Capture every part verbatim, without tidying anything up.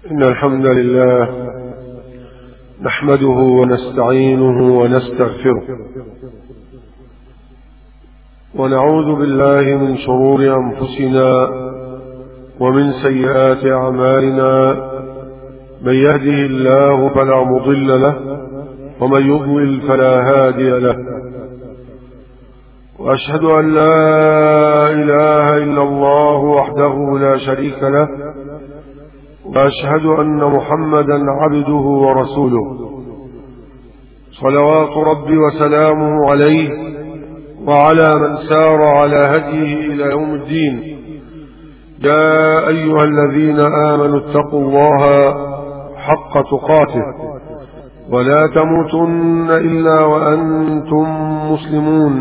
إن الحمد لله نحمده ونستعينه ونستغفره ونعوذ بالله من شرور أنفسنا ومن سيئات أعمالنا. من يهده الله فلا مضل له ومن يضلل فلا هادي له، وأشهد أن لا إله إلا الله وحده لا شريك له، وأشهد أن محمدا عبده ورسوله صلوات ربي وسلامه عليه وعلى من سار على هديه إلى يوم الدين. يا أيها الذين آمنوا اتقوا الله حق تقاته ولا تموتن إلا وأنتم مسلمون.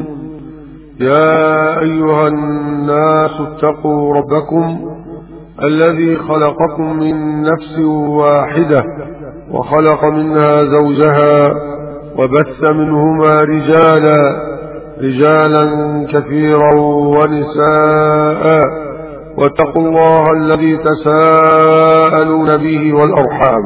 يا أيها الناس اتقوا ربكم الذي خلقكم من نفس واحدة وخلق منها زوجها وبث منهما رجالا رجالا كثيرا ونساء، واتقوا الله الذي تساءلون به والأرحام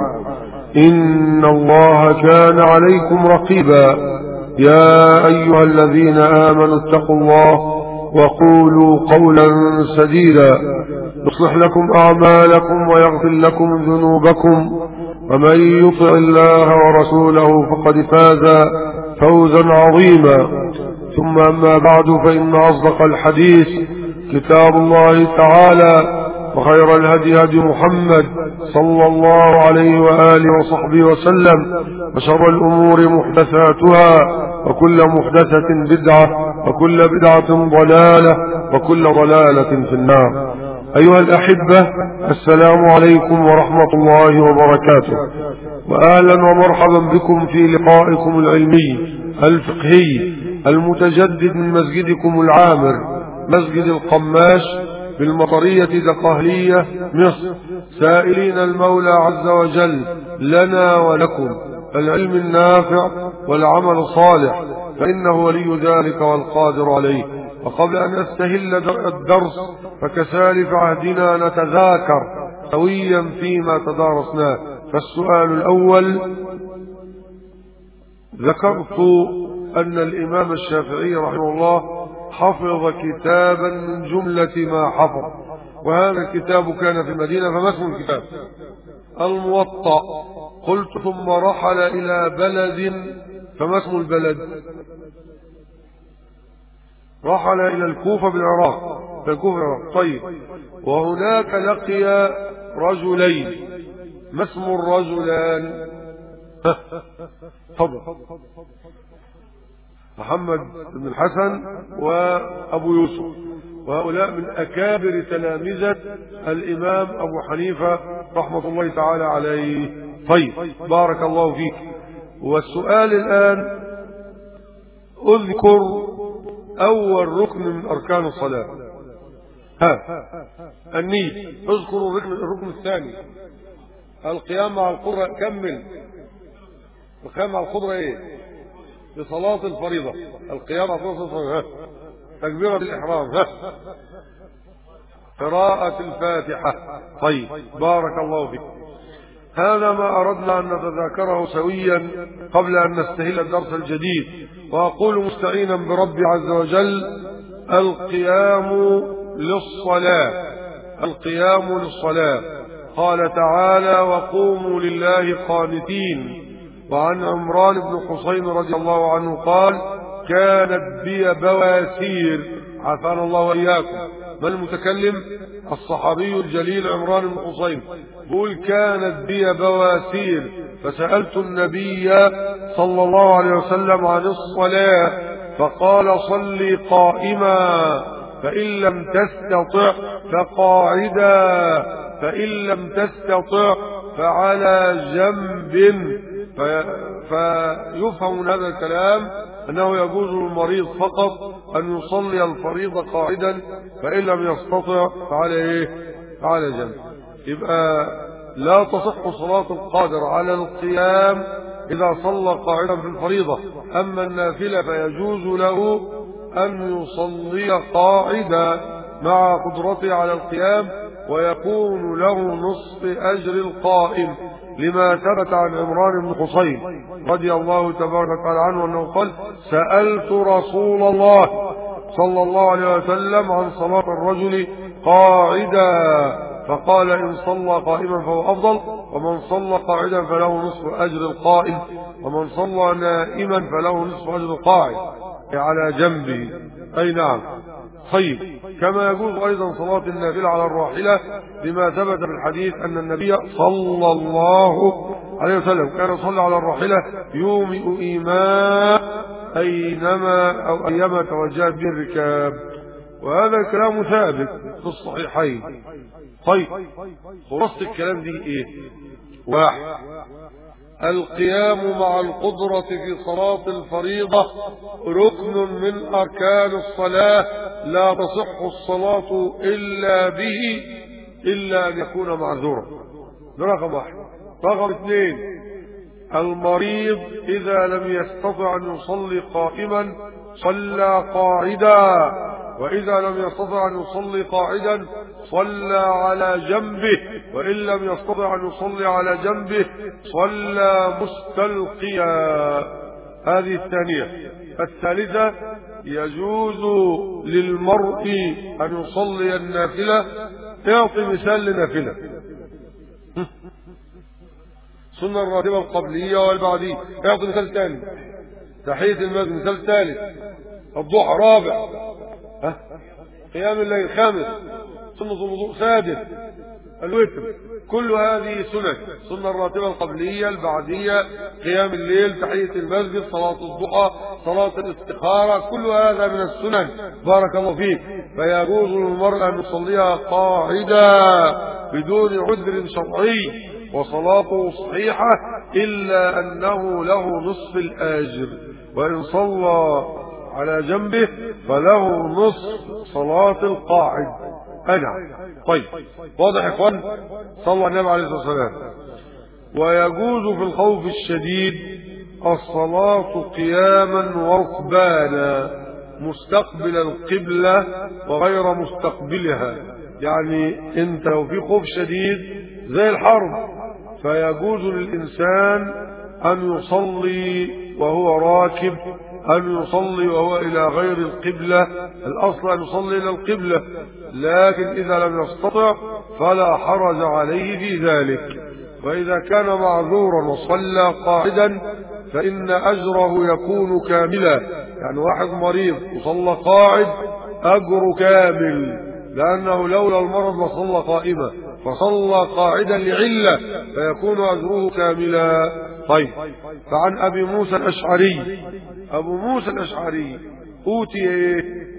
إن الله كان عليكم رقيبا. يا أيها الذين آمنوا اتقوا الله وقولوا قولا سديدا يصلح لكم أعمالكم ويغفر لكم ذنوبكم، ومن يطع الله ورسوله فقد فاز فوزا عظيما. ثم أما بعد، فإن أصدق الحديث كتاب الله تعالى، وخير الهدي هدي محمد صلى الله عليه وآله وصحبه وسلم، وشر الأمور محدثاتها، وكل محدثة بدعة، وكل بدعة ضلالة، وكل ضلالة في النار. أيها الأحبة، السلام عليكم ورحمة الله وبركاته، وأهلا ومرحبا بكم في لقائكم العلمي الفقهي المتجدد من مسجدكم العامر مسجد القماش بالمطرية دقهلية مصر، سائلين المولى عز وجل لنا ولكم العلم النافع والعمل الصالح، فإنه ولي ذلك والقادر عليه. وقبل أن أستهل الدرس فكسالف عهدنا نتذاكر سويا فيما تدارسناه. فالسؤال الأول: ذكرت أن الإمام الشافعي رحمه الله حفظ كتابا من جملة ما حفظ، وهذا الكتاب كان في المدينة. فما اسم الكتاب؟ الموطأ. قلت ثم رحل إلى بلد، فما اسم البلد؟ رحل إلى الكوفة بالعراق، في الكوفة بالعراق. طيب، وهناك لقي رجلين، ما اسم الرجلان؟ تفضل. محمد بن الحسن وأبو يوسف، وهؤلاء من أكابر تلامذة الإمام أبو حنيفة رحمة الله تعالى عليه. طيب، بارك الله فيك. والسؤال الآن: أذكر أول ركن من أركان الصلاة. ها، النية. اذكر الركن, الركن الثاني القيام مع القدرة. كمل. القيام مع القدرة ايه؟ لصلاة الفريضة. القيام مع الفريضة. ها، تكبيرة الإحرام. ها، قراءة الفاتحة. طيب، بارك الله فيك. هذا ما أردنا أن نتذاكره سويا قبل أن نستهل الدرس الجديد. وأقول مستعينا بربي عز وجل: القيام للصلاة. القيام للصلاة. قال تعالى: وقوموا لله قانتين. وعن عمران بن حسين رضي الله عنه قال: كانت بي بواسير. عافانا الله وإياكم. من المتكلم؟ الصحابي الجليل عمران بن حسين. يقول: كانت بي بواسير فسألت النبي صلى الله عليه وسلم عن الصلاة فقال: صلي قائما، فإن لم تستطع فقاعدا، فإن لم تستطع فعلى جنب. فيفهم من هذا الكلام أنه يجوز للمريض فقط أن يصلي الفريضة قاعدا، فإن لم يستطع فعلى إيه؟ فعلى جنب. يبقى لا تصح صلاة القادر على القيام إذا صلى قاعدا في الفريضة. أما النافلة فيجوز له أن يصلي قاعدا مع قدرته على القيام ويكون له نصف أجر القائم، لما ثبت عن عمران بن حصين رضي الله تبارك وتعالى عنه أنه قال: سألت رسول الله صلى الله عليه وسلم عن صلاة الرجل قاعدا، فقال: إن صلى قائما فهو أفضل، ومن صلى قاعدا فله نصف أجر القائم، ومن صلى نائما فله نصف أجر القاعد على جنبه. أي نعم. طيب، كما يجوز أيضا صلاة النافلة على الراحلة، لما ثبت في الحديث أن النبي صلى الله عليه وسلم كان يصلي على الراحلة يومئ إيماء أينما أو أيما توجهت به الركاب، وهذا الكلام ثابت في الصحيحين. طيب، خلاصة الكلام دي إيه؟ واحد: القيام مع القدرة في صلاة الفريضة ركن من أركان الصلاة، لا تصح الصلاة إلا به إلا أن يكون معذورا. ده رقم واحد. رقم اثنين: المريض إذا لم يستطع أن يصلي قائما صلى قاعدا، وإذا لم يستطع أن يصلي قاعدا صلى على جنبه، وإن لم يستطع أن يصلي على جنبه صلى مستلقيا. هذه الثانية. الثالثة: يجوز للمرء أن يصلي النافلة. يعطي مثال لنافلة سنة الراتبة القبلية والبعدية. يعطي مثال ثاني: تحية المسجد. مثال ثالث: الضحى. رابع: ها قيام الليل. خامس: سنة الوضوء. سادس: الوتر. كل هذه سنن: سنة الراتبة القبلية، البعدية، قيام الليل، تحية المسجد، صلاة الضحى، صلاة الاستخارة، كل هذا من السنن. بارك الله فيك. فيجوز للمرء أن يصليها قاعدة بدون عذر شرعي، وصلاته صحيحة، إلا أنه له نصف الآجر، وإن صلى على جنبه فله نصف صلاة القاعد. أنا طيب، واضح يا إخوان؟ صلى النبي عليه الصلاة والسلام. ويجوز في الخوف الشديد الصلاة قياما وركبانا، مستقبل القبلة وغير مستقبلها. يعني انت لو في خوف شديد زي الحرب فيجوز للإنسان أن يصلي وهو راكب، أن يصلي وهو إلى غير القبلة. الأصل أن يصلي إلى القبلة، لكن إذا لم يستطع فلا حرج عليه في ذلك. وإذا كان معذورا وصلى قاعدا فإن أجره يكون كاملا. يعني واحد مريض وصلى قاعد أجر كامل، لأنه لولا المرض لصلى قائما، فصلى قاعدا لعلة فيكون أجره كاملا. طيب، فعن أبي موسى الأشعري: أبو موسى الأشعري أوتي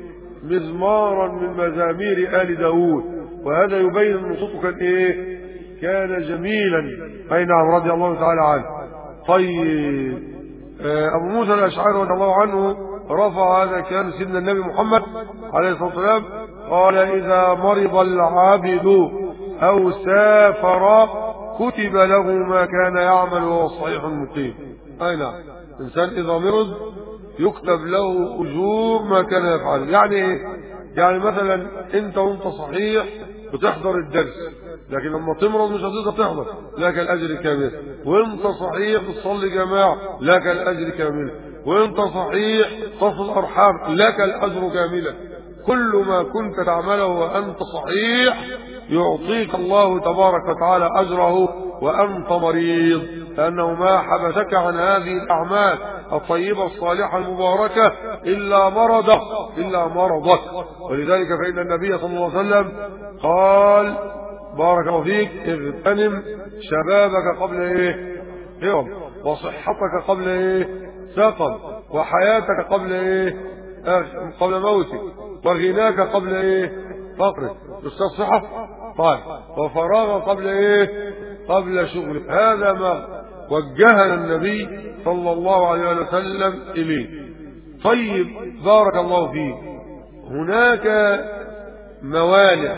مزمارا من مزامير آل داود، وهذا يبين أن صوته كان إيه؟ كان جميلا. أي نعم، رضي الله تعالى عنه. طيب، أبو موسى الأشعري رضي الله عنه رفع هذا كان سيدنا النبي محمد عليه الصلاة والسلام قال: إذا مرض العابد أو سافر كتب له ما كان يعمل وهو صحيح مقيم. أي نعم، إنسان إذا مرض يكتب له أجور ما كان يفعل. يعني إيه؟ يعني مثلا أنت وأنت صحيح بتحضر الدرس، لكن لما تمرض مش هتقدر تحضر، لك الأجر كامل. وأنت صحيح بتصلي جماعة، لك الأجر كامل. وأنت صحيح تصل أرحام، لك الأجر كاملا. كل ما كنت تعمله وأنت صحيح يعطيك الله تبارك وتعالى أجره وأنت مريض، لأنه ما حبسك عن هذه الأعمال الطيبة الصالحة المباركة إلا مرضك إلا مرضك. ولذلك فإن النبي صلى الله عليه وسلم قال: بارك الله فيك، اغتنم شبابك قبل ايه؟ يوم، وصحتك قبل ايه؟ سقم، وحياتك قبل ايه؟ قبل موتك، وغناك قبل ايه؟ فقرك. الصحة طيب، وفراغ قبل ايه؟ قبل شغلك. هذا ما وجهنا النبي صلى الله عليه وسلم اليه. طيب، بارك الله فيك. هناك موانع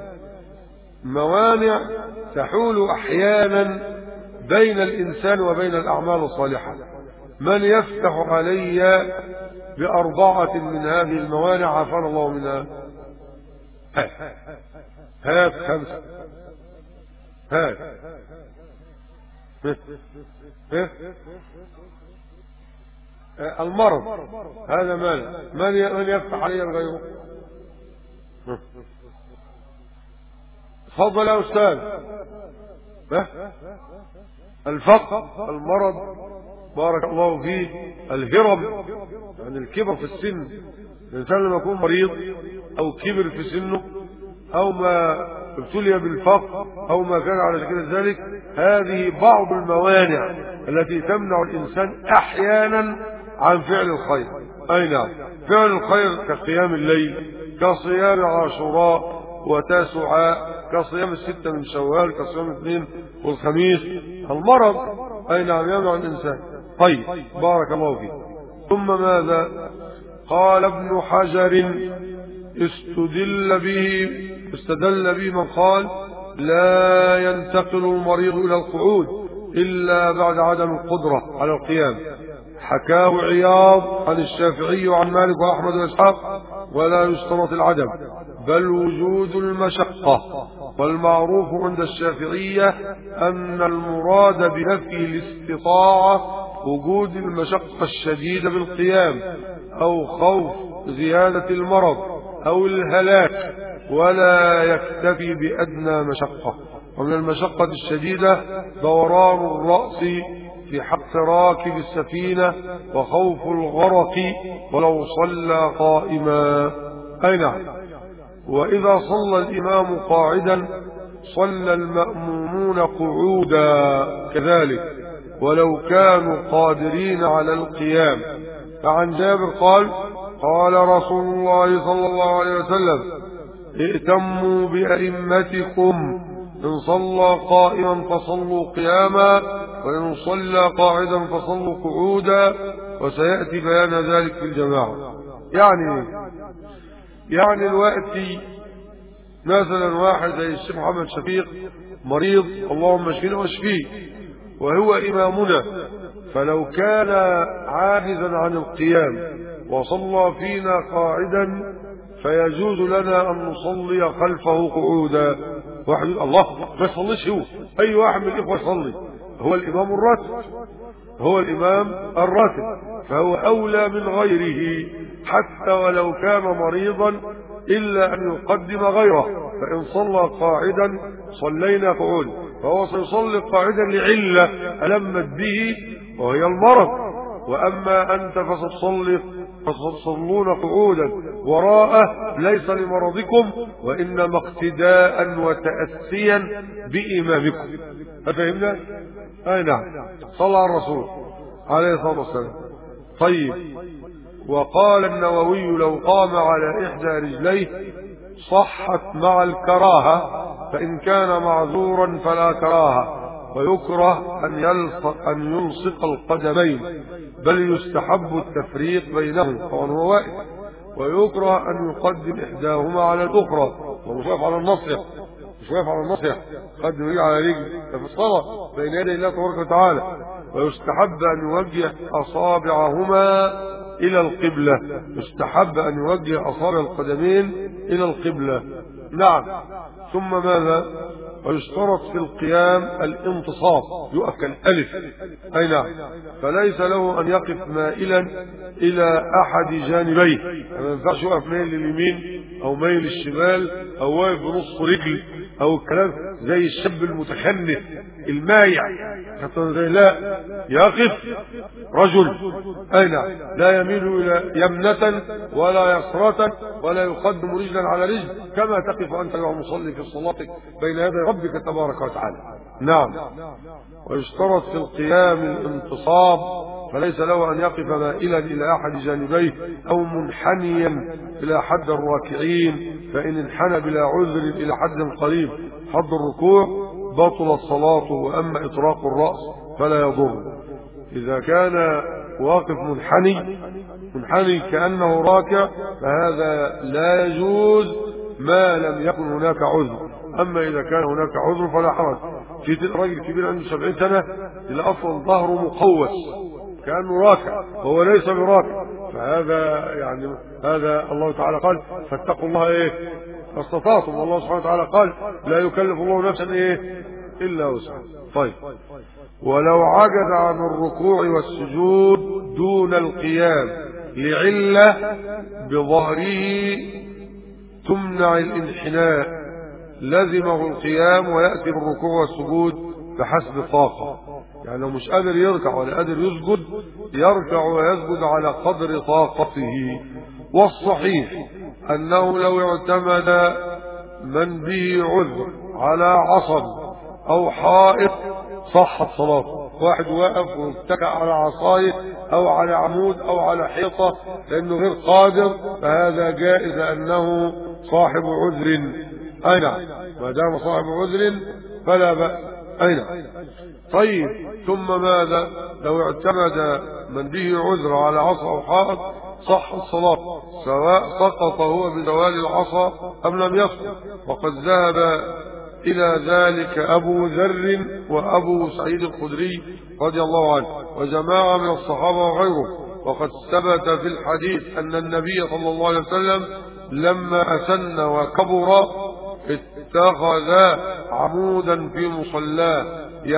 موانع تحول احيانا بين الانسان وبين الاعمال الصالحة. من يفتح علي باربعة من هذه الموانع عافانا الله منها؟ هات خمسة. هات. المرض هذا مال من من يفتح علي غيره. تفضل يا أستاذ. الفقر، المرض، بارك الله فيه، الهرم يعني الكبر في السن، الإنسان لما يكون مريض أو كبر في سنه أو ما ابتلي بالفقر أو ما كان على شكل ذلك، هذه بعض الموانع التي تمنع الإنسان أحيانا عن فعل الخير. أي نعم، فعل الخير كقيام الليل، كصيام عاشوراء وتاسعاء، كصيام الستة من شوال، كصيام الاثنين والخميس. المرض أي نعم يمنع الإنسان. طيب بارك الله فيك. ثم ماذا قال ابن حجر؟ استدل به استدل به من قال لا ينتقل المريض إلى القعود إلا بعد عدم القدرة على القيام. حكاه عياض عن الشافعي وعن مالك وأحمد وإسحاق، ولا يشترط العدم بل وجود المشقة. والمعروف عند الشافعية أن المراد بنفي الاستطاعة وجود المشقة الشديدة بالقيام أو خوف زيادة المرض أو الهلاك، ولا يكتفي بأدنى مشقة. ومن المشقة الشديدة دوران الرأس في حق راكب السفينة وخوف الغرق ولو صلى قائما. أي نعم. وإذا صلى الإمام قاعدا صلى المأمومون قعودا كذلك ولو كانوا قادرين على القيام. فعن جابر قال قال رسول الله صلى الله عليه وسلم ائتموا بأئمتكم، إن صلى قائما فصلوا قياما، وإن صلى قاعدا فصلوا قعودا، وسيأتي بيان ذلك في الجماعة. يعني يعني الوقت مثلا واحد زي الشيخ محمد شفيق مريض، اللهم اشفينا واشفيه، وهو إمامنا، فلو كان عاجزا عن القيام وصلى فينا قاعدا فيجوز لنا أن نصلي خلفه قعودا. واحد الله ما يصليش، هو أي واحد من الإخوة يصلي، هو الإمام الراتب، هو الإمام الراتب، فهو أولى من غيره حتى ولو كان مريضا إلا أن يقدم غيره. فإن صلى قاعدا صلينا قعودا، فهو سيصلي قاعدا لعلة ألمت به وهي المرض. وأما أنت فستصلي فستصلون قعودا وراءه ليس لمرضكم وإنما اقتداء وتأسيا بإمامكم. ففهمنا؟ أي نعم. صلى على الرسول عليه الصلاة والسلام. طيب. وقال النووي لو قام على إحدى رجليه صحت مع الكراهة، فإن كان معذورا فلا كراهة، ويكره أن يلصق أن يلصق القدمين، بل يستحب التفريق بينهم طبعا هو واقف، ويكره أن يقدم إحداهما على الأخرى، ومش واقف على النصيح، مش واقف على النصيح، قدم رجل على رجل في الصلاة بين يدي الله تبارك وتعالى. ويستحب أن يوجه أصابعهما إلى القبلة، يستحب أن يوجه أصابع القدمين إلى القبلة. نعم. ثم ماذا؟ ويشترط في القيام الانتصاب، يقف كالألف. أي نعم. فليس له أن يقف مائلا إلى أحد جانبيه، ما ينفعش يقف ميل لليمين أو ميل للشمال أو واقف بنصف رجل أو الكلام زي الشاب المتخنث المايع، لا، يقف رجل. أي نعم. لا يميل إلى يمنة ولا يسرة ولا يقدم رجلا على رجل، كما تقف أنت يا مصلي في صلاتك بين يدي ربك تبارك وتعالى. نعم. ويشترط في القيام الانتصاب، فليس له أن يقف مائلا إلى أحد جانبيه أو منحنيا إلى حد الراكعين، فإن انحنى بلا عذر إلى حد قريب حد الركوع بطل الصلاة. وأما إطراق الرأس فلا يضر. إذا كان واقف منحني منحني كأنه راكع فهذا لا يجوز ما لم يكن هناك عذر. أما إذا كان هناك عذر فلا حرج. في راجل كبير عنده سبعين سنة إلى أصلا ظهره مقوس كأنه راكع وهو ليس براكع، فهذا يعني هذا الله تعالى قال فاتقوا الله إيه استطعتم، والله سبحانه وتعالى قال لا يكلف الله نفسا ايه الا وسعها. طيب ولو عجز عن الركوع والسجود دون القيام لعلة بظهره تمنع الانحناء لزمه القيام ويأتي بالركوع والسجود بحسب طاقة. يعني لو مش قادر يركع ولا قادر يسجد يركع ويسجد على قدر طاقته. والصحيح أنه لو اعتمد من به عذر على عصب أو حائط صحت صلاته. واحد واقف واتكأ على عصايه أو على عمود أو على حيطة لأنه غير قادر فهذا جائز أنه صاحب عذر. أي نعم، ما دام صاحب عذر فلا بأس. أي نعم. طيب ثم ماذا لو اعتمد من به عذر على عصا أو حائط صح الصلاة سواء سقط هو بزوال العصا أم لم يسقط. وقد ذهب إلى ذلك أبو ذر وأبو سعيد الخدري رضي الله عنه وجماعة من الصحابة وغيره. وقد ثبت في الحديث أن النبي صلى الله عليه وسلم لما أسن وكبر اتخذ عمودا في مصلاه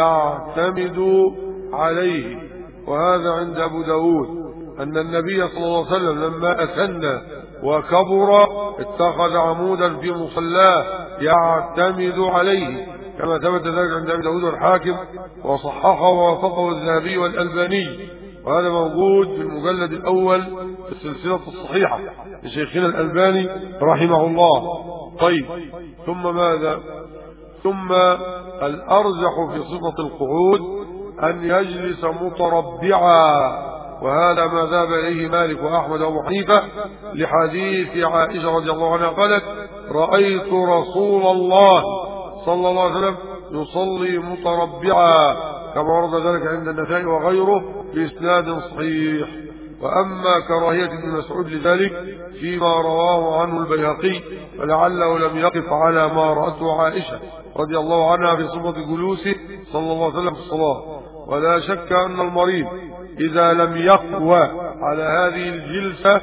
يعتمد عليه. وهذا عند أبو داود أن النبي صلى الله عليه وسلم لما أسن وكبر اتخذ عمودا في مصلاه يعتمد عليه، كما ثبت ذلك عند أبي داود والحاكم وصححه ووافقه الذهبي والألباني. وهذا موجود في المجلد الأول في السلسلة الصحيحة لشيخنا الألباني رحمه الله. طيب ثم ماذا؟ ثم الأرجح في صفة القعود أن يجلس متربعا، وهذا ما ذهب إليه مالك وأحمد وأبو حنيفة لحديث عائشة رضي الله عنها قالت رأيت رسول الله صلى الله عليه وسلم يصلي متربعا، كما ورد ذلك عند النسائي وغيره بإسناد صحيح. وأما كراهية ابن مسعود لذلك فيما رواه عنه البيهقي فلعله لم يقف على ما رأته عائشة رضي الله عنها في صفة جلوسه صلى الله عليه وسلم في الصلاة. ولا شك أن المريض إذا لم يقوى على هذه الجلسة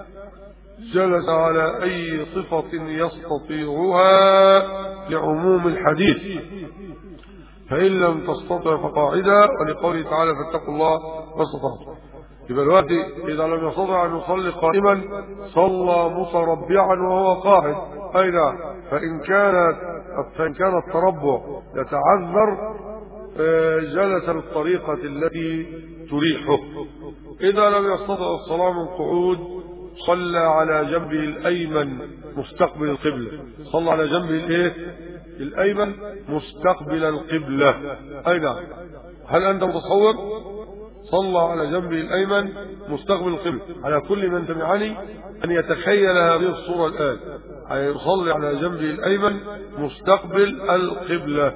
جلس على أي صفة يستطيعها لعموم الحديث، فإن لم تستطع فقاعدا، ولقوله تعالى فاتقوا الله ما استطعتم. يبقى الوقت إذا لم يستطع أن يصلي قائما صلى متربعا وهو قاعد. أي نعم. فإن كانت فإن كان التربع يتعذر جلس بالطريقة التي تريحه. إذا لم يستطع الصلاة من قعود صلى على جنبه الأيمن مستقبل القبلة. صلى على جنبه الايه الأيمن مستقبل القبلة. أي نعم. هل أنت متصور؟ صلى على جنبه الأيمن مستقبل القبلة. على كل من تبعني أن يتخيل هذه الصورة الآن، يصلي على جنبه الأيمن مستقبل القبلة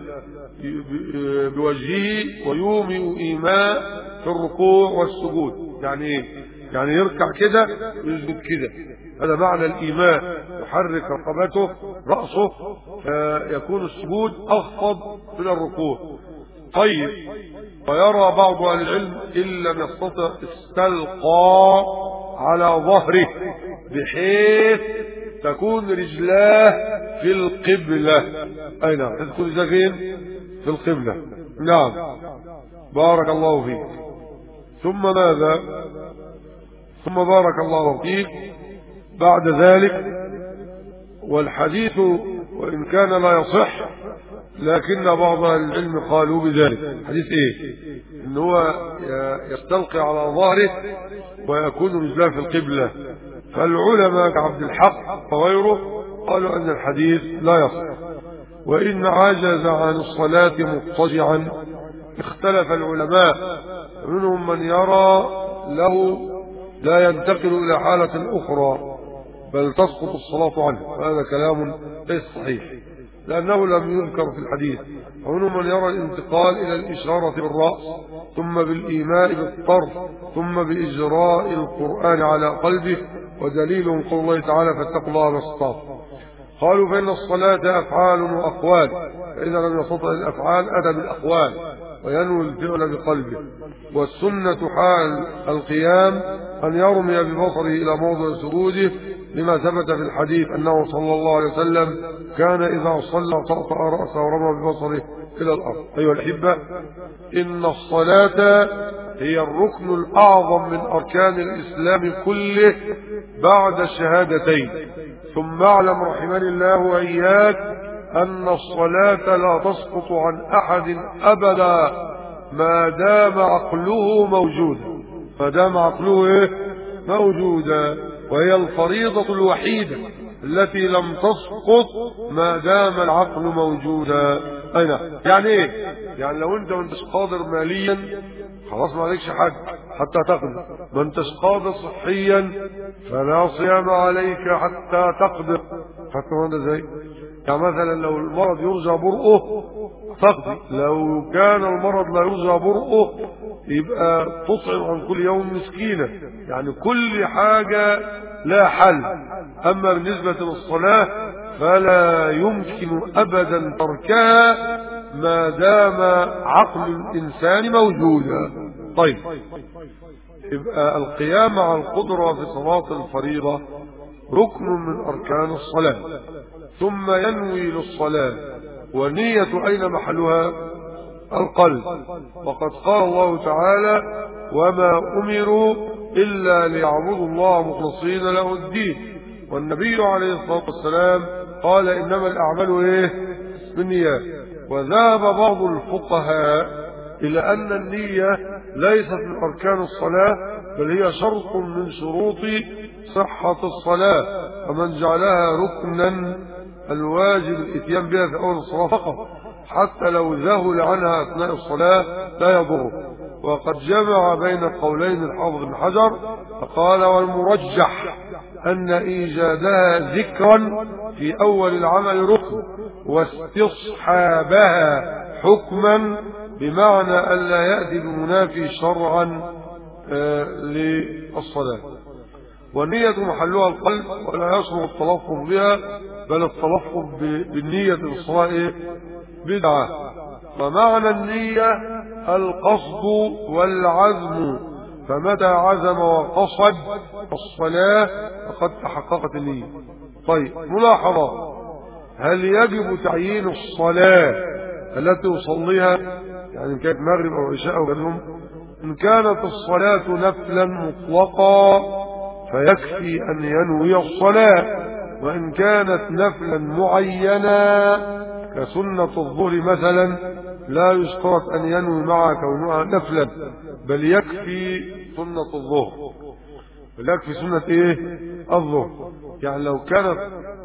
بوجهه ويومئ إيماء في الركوع والسجود. يعني ايه؟ يعني يركع كده ويسجد كده، هذا معنى الإيماء. يحرك رقبته رأسه فيكون السجود أخفض من الركوع. طيب ويرى بعض أهل العلم إن لم يستطع استلقى على ظهره بحيث تكون رجلاه في القبلة. أي نعم، تكون رجلاه فين؟ في القبلة. نعم، بارك الله فيك. ثم ماذا؟ ثم بارك الله فيك بعد ذلك والحديث وإن كان لا يصح لكن بعض العلم قالوا بذلك. حديث ايه؟ ان هو يستلقي على ظهره ويكون رجلاه في القبلة. فالعلماء كعبد الحق وغيره قالوا ان الحديث لا يصح. وان عجز عن الصلاة مضطجعا اختلف العلماء، منهم من يرى له لا ينتقل الى حالة اخرى بل تسقط الصلاة عنه، وهذا كلام ليس صحيح لأنه لم يذكر في الحديث. ومنهم من يرى الانتقال إلى الإشارة بالرأس ثم بالإيماء بالطرف ثم بإجراء القرآن على قلبه، ودليل قول الله تعالى فاتقوا الله ما استطعتم. قالوا فإن الصلاة أفعال وأقوال، فإذا لم يستطع الأفعال أتى بالأقوال وينوي الفعل بقلبه. والسنة حال القيام أن يرمي ببصره إلى موضع سجوده لما ثبت في الحديث أنه صلى الله عليه وسلم كان إذا صلى طأطأ رأسه ورمى ببصره إلى الأرض. أيها الأحبة، إن الصلاة هي الركن الأعظم من أركان الإسلام كله بعد الشهادتين. ثم اعلم رحمني الله وإياك أن الصلاة لا تسقط عن أحد أبدا ما دام عقله موجودا، ما دام عقله إيه؟ موجودا، وهي الفريضة الوحيدة التي لم تسقط ما دام العقل موجودا. أين يعني إيه؟ يعني لو أنت ما انتش قادر ماليا خلاص ما عليكش حج حتى تقدر، ما انتش قادر صحيا فلا صيام عليك حتى تقدر. فاكر هذا ازاي؟ يعني مثلا لو المرض يرجى برؤه تقضي، لو كان المرض لا يرجى برؤه يبقى تطعم عن كل يوم مسكينة. يعني كل حاجة لا حل. أما بالنسبة للصلاة فلا يمكن أبدا تركها ما دام عقل الإنسان موجودا. طيب، يبقى القيام على القدرة في صلاة الفريضة ركن من أركان الصلاة. ثم ينوي للصلاة، والنية أين محلها؟ القلب. وقد قال الله تعالى: وما أمروا إلا ليعبدوا الله مخلصين له الدين. والنبي عليه الصلاة والسلام قال: إنما الأعمال إيه؟ بالنيات. وذهب بعض الفقهاء إلى أن النية ليست من أركان الصلاة، بل هي شرط من شروط صحة الصلاة، ومن جعلها ركنا الواجب الاتيان بها في أول الصلاة فقط، حتى لو ذهل عنها أثناء الصلاة لا يضر. وقد جمع بين القولين الحافظ بن حجر فقال: والمرجح أن إيجادها ذكرا في أول العمل ركن، واستصحابها حكما، بمعنى ألا يأتي بمنافي شرعا آه للصلاة. والنية محلها القلب، ولا يشرع التلفظ بها، بل التلفظ بالنية بالصلاة بدعة. ومعنى النية القصد والعزم، فمتى عزم وقصد الصلاة فقد تحققت النية. طيب، ملاحظة: هل يجب تعيين الصلاة التي يصليها؟ يعني إن كانت مغرب أو عشاء أو غيرهم. إن كانت الصلاة نفلا مطلقا فيكفي أن ينوي الصلاة. وإن كانت نفلا معينا كسنة الظهر مثلا لا يشترط أن ينوي مع كونها نفلا، بل يكفي سنة الظهر، بل يكفي سنة إيه؟ الظهر. يعني لو كانت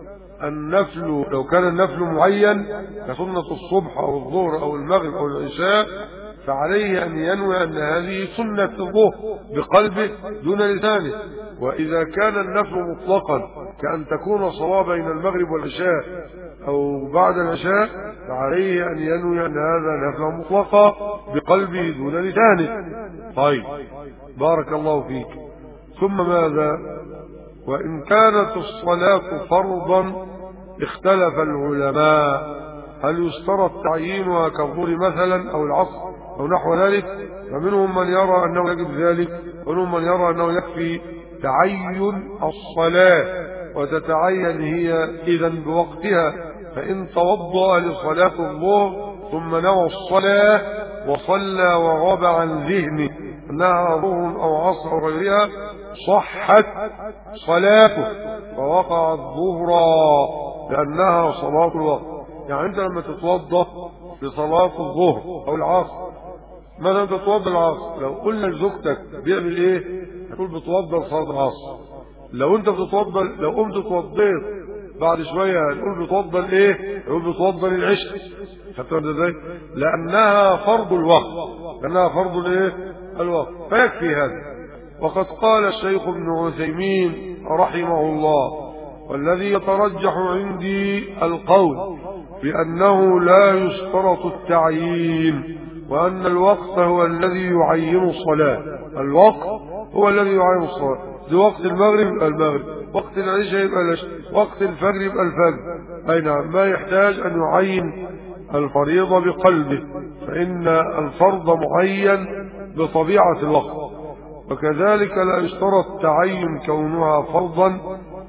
النفل لو كان النفل معين كسنة الصبح أو الظهر أو المغرب أو العشاء، فعليه أن ينوي أن هذه سنة الظهر بقلبه دون لسانه. وإذا كان النفل مطلقا كأن تكون صلاة بين المغرب والعشاء أو بعد العشاء، فعليه أن ينوي أن هذا نفل مطلقا بقلبه دون لسانه. طيب، بارك الله فيك. ثم ماذا؟ وإن كانت الصلاة فرضا اختلف العلماء هل يشترط تعيينها كالظهر مثلا أو العصر أو نحو ذلك. فمنهم من يرى أنه يجب ذلك، ومنهم من يرى أنه يكفي تعين الصلاة وتتعين هي إذن بوقتها. فإن توضأ لصلاة الظهر ثم نوى الصلاة وصلى وغاب عن ذهنه أنها ظهر أو عصر أو غيرها صحت صلاته فوقع الظهر لأنها صلاة الوقت. يعني أنت لما تتوضأ لصلاة الظهر أو العصر، مثلا تتوضأ العصر، لو قلنا لزوجتك بيعمل إيه؟ تقول بتوضأ لصلاة العصر. لو أنت بتتوضأ، لو قمت اتوضيت بعد شوية نقول بتوضأ لإيه؟ نقول بتوضأ للعشاء. فهمت ازاي؟ لأنها فرض الوقت، لأنها فرض الإيه؟ الوقت، فيكفي هذا. وقد قال الشيخ ابن عثيمين رحمه الله: والذي يترجح عندي القول بأنه لا يشترط التعيين، وأن الوقت هو الذي يعين الصلاة. الوقت هو الذي يعين الصلاة. دي وقت المغرب يبقى المغرب، وقت العشاء يبقى العشاء، وقت الفجر يبقى الفجر. أي نعم، ما يحتاج أن يعين الفريضة بقلبه، فإن الفرض معين بطبيعة الوقت. وكذلك لا يشترط تعين كونها فرضا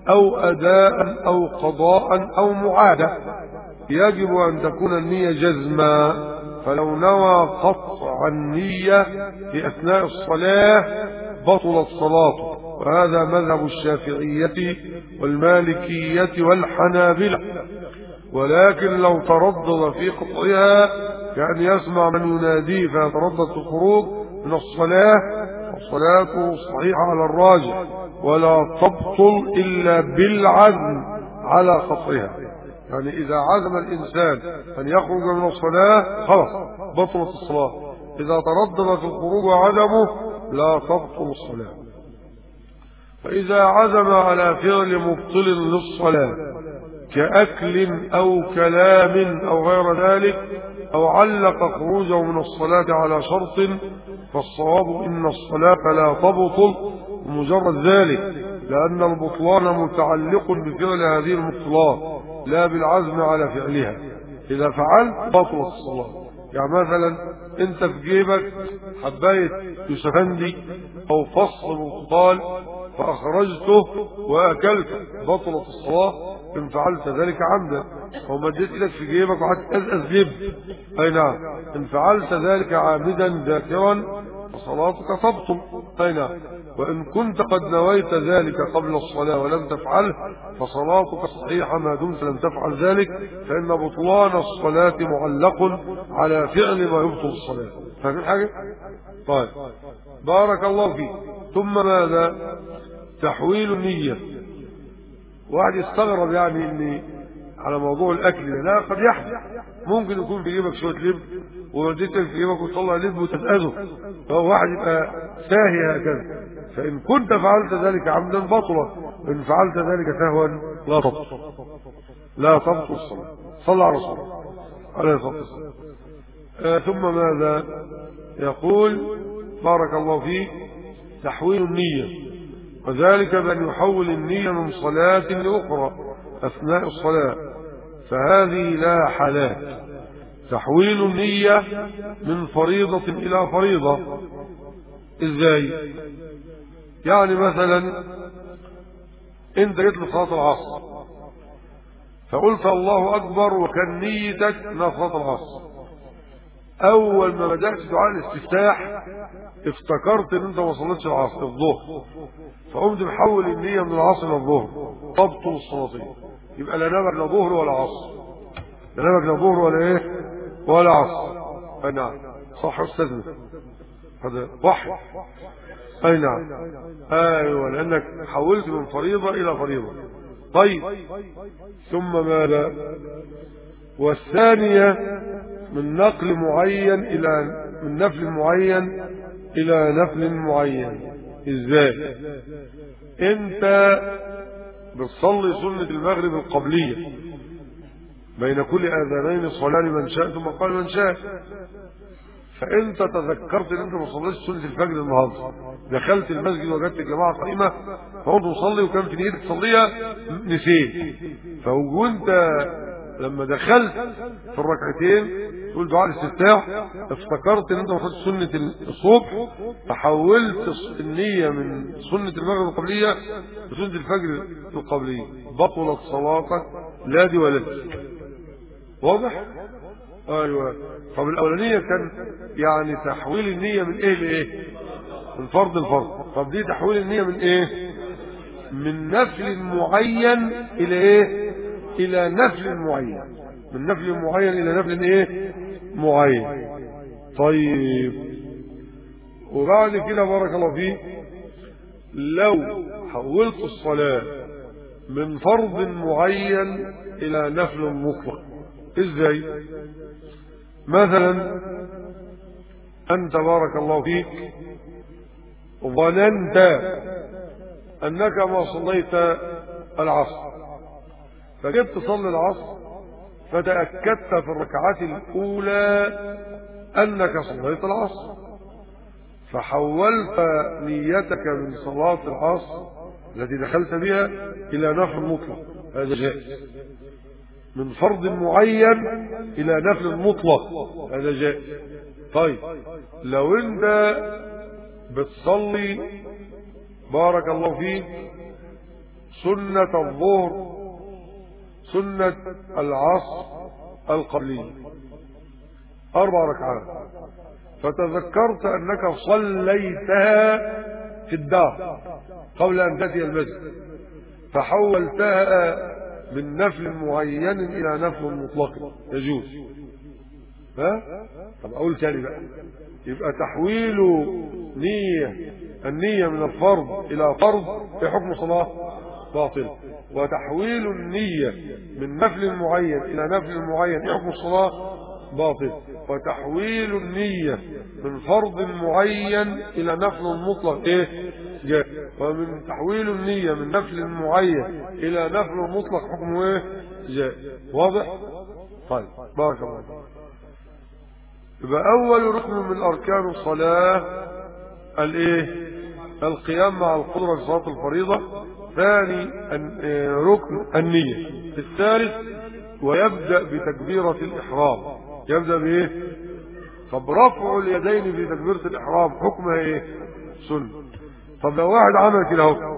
أو أداء أو قضاء أو معادة يجب أن تكون النية جزما، فلو نوى قطع النية في أثناء الصلاة بطلت صلاته، وهذا مذهب الشافعية والمالكية والحنابلة. ولكن لو تردد في قطعها كأن يسمع من يناديه فيتردد في الخروج من الصلاة وصلاته صحيحة على الراجح، ولا تبطل إلا بالعزم على قطعها. يعني إذا عزم الإنسان أن يخرج من الصلاة خلاص بطلت الصلاة، إذا تردد في الخروج وعدمه لا تبطل الصلاة. فإذا عزم على فعل مبطل للصلاة كأكل أو كلام أو غير ذلك، أو علق خروجه من الصلاة على شرط، فالصواب إن الصلاة لا تبطل بمجرد ذلك، لأن البطلان متعلق بفعل هذه المبطلات لا بالعزم على فعلها. إذا فعلت بطلت الصلاة. يعني مثلا انت في جيبك حباية يوسفندي او فص برتقال فاخرجته واكلت بطلت الصلاة ان فعلت ذلك عمدا. او مديت ايدك في جيبك وهتأزأز لب، اي نعم، ان فعلت ذلك عامدا ذاكرا فصلاتك تبطل، اي نعم. وان كنت قد نويت ذلك قبل الصلاة ولم تفعله فصلاتك صحيحة ما دمت لم تفعل ذلك، فإن بطلان الصلاة معلق على فعل ما يبطل الصلاة. فاهمين حاجة؟ طيب بارك الله فيك. ثم ماذا؟ تحويل النية. واحد يستغرب يعني اني على موضوع الاكل ده، لا قد يحدث، ممكن يكون في جيبك شويه لب ووديتك في جيبك وتطلع لب وتتأذه، فهو واحد يبقى ساهي هكذا. فإن كنت فعلت ذلك عمدا بطلت، إن فعلت ذلك سهوا لا تبطل، لا تبطل الصلاة. صلى على رسول الله عليه الصلاة والسلام. آه ثم ماذا يقول؟ بارك الله فيك. تحويل النية، وذلك بأن يحول النية من صلاة لأخرى أثناء الصلاة، فهذه لا حالات. تحويل النية من فريضة إلى فريضة. إزاي؟ يعني مثلا انت جيت لصلاة العصر فقلت الله أكبر وكان نيتك انها صلاة العصر، أول ما بدأت دعاء الاستفتاح افتكرت ان انت ما صليتش العصر الظهر، فقمت محول النية من العصر للظهر، تبطل الصلاتين. يبقى لا نبغ لا ظهر ولا عصر، لا نبغ لا ظهر ولا ايه ولا عصر. اي نعم صح استاذنا، هذا وحي. اي نعم ايوه، لانك حولت من فريضة الى فريضة. طيب ثم ماذا؟ والثانية من نقل معين الى من نفل معين الى نفل معين. ازاي؟ انت بتصلي سنة المغرب القبلية بين كل اذانين صلاة لمن شاء ثم قال من شاء، فانت تذكرت ان انت ما صليتش سنة الفجر النهارده، دخلت المسجد وجدت الجماعة قائمة فقمت تصلي وكان في نيتك تصليها نسيت، فوجدت لما دخلت في الركعتين تقول دعاء الاستفتاح افتكرت ان انت ما خدتش سنة الصبح فحولت النية من سنة المغرب القبلية لسنة الفجر القبلية، بطلت صلاتك لا دي ولا دي. واضح؟ ايوه. طب الاولانية كان يعني تحويل النية من ايه لايه؟ من فرض لفرض. طب دي تحويل النية من ايه؟ من نفل معين الى ايه؟ الى نفل معين، من نفل معين الى نفل ايه معين. طيب وبعد كده بارك الله فيك لو حولت الصلاة من فرض معين الى نفل مطلق. ازاي؟ مثلا انت بارك الله فيك ظننت انك ما صليت العصر فجيت تصلي العصر فتأكدت في الركعات الأولى أنك صليت العصر، فحولت نيتك من صلاة العصر التي دخلت بها إلى نفل مطلق، هذا جائز. من فرض معين إلى نفل مطلق، هذا جائز. طيب لو أنت بتصلي بارك الله فيك سنة الظهر، سنة العصر القبلية، أربع ركعات، فتذكرت أنك صليتها في الدار قبل أن تأتي المسجد، فحولتها من نفل معين إلى نفل مطلق، يجوز. ها؟ طب أقول تاني بقى، يبقى تحويل نية النية من الفرض إلى فرض في حكم صلاة باطل، وتحويل النية من نفل معين إلى نفل معين في حكم الصلاة باطل، وتحويل النية من فرض معين إلى نفل مطلق إيه؟ جاء. ومن تحويل النية من نفل معين إلى نفل مطلق حكمه إيه؟ جاء. واضح؟ طيب بارك الله. يبقى أول ركن من أركان الصلاة الإيه؟ القيام مع القدرة في صلاة الفريضة. ثاني ركن النية. الثالث ويبدأ بتكبيرة الإحرام. يبدأ بإيه؟ طب رفع اليدين في تكبيرة الإحرام حكمها إيه؟ سنة. طب لو واحد عمل كده اهو،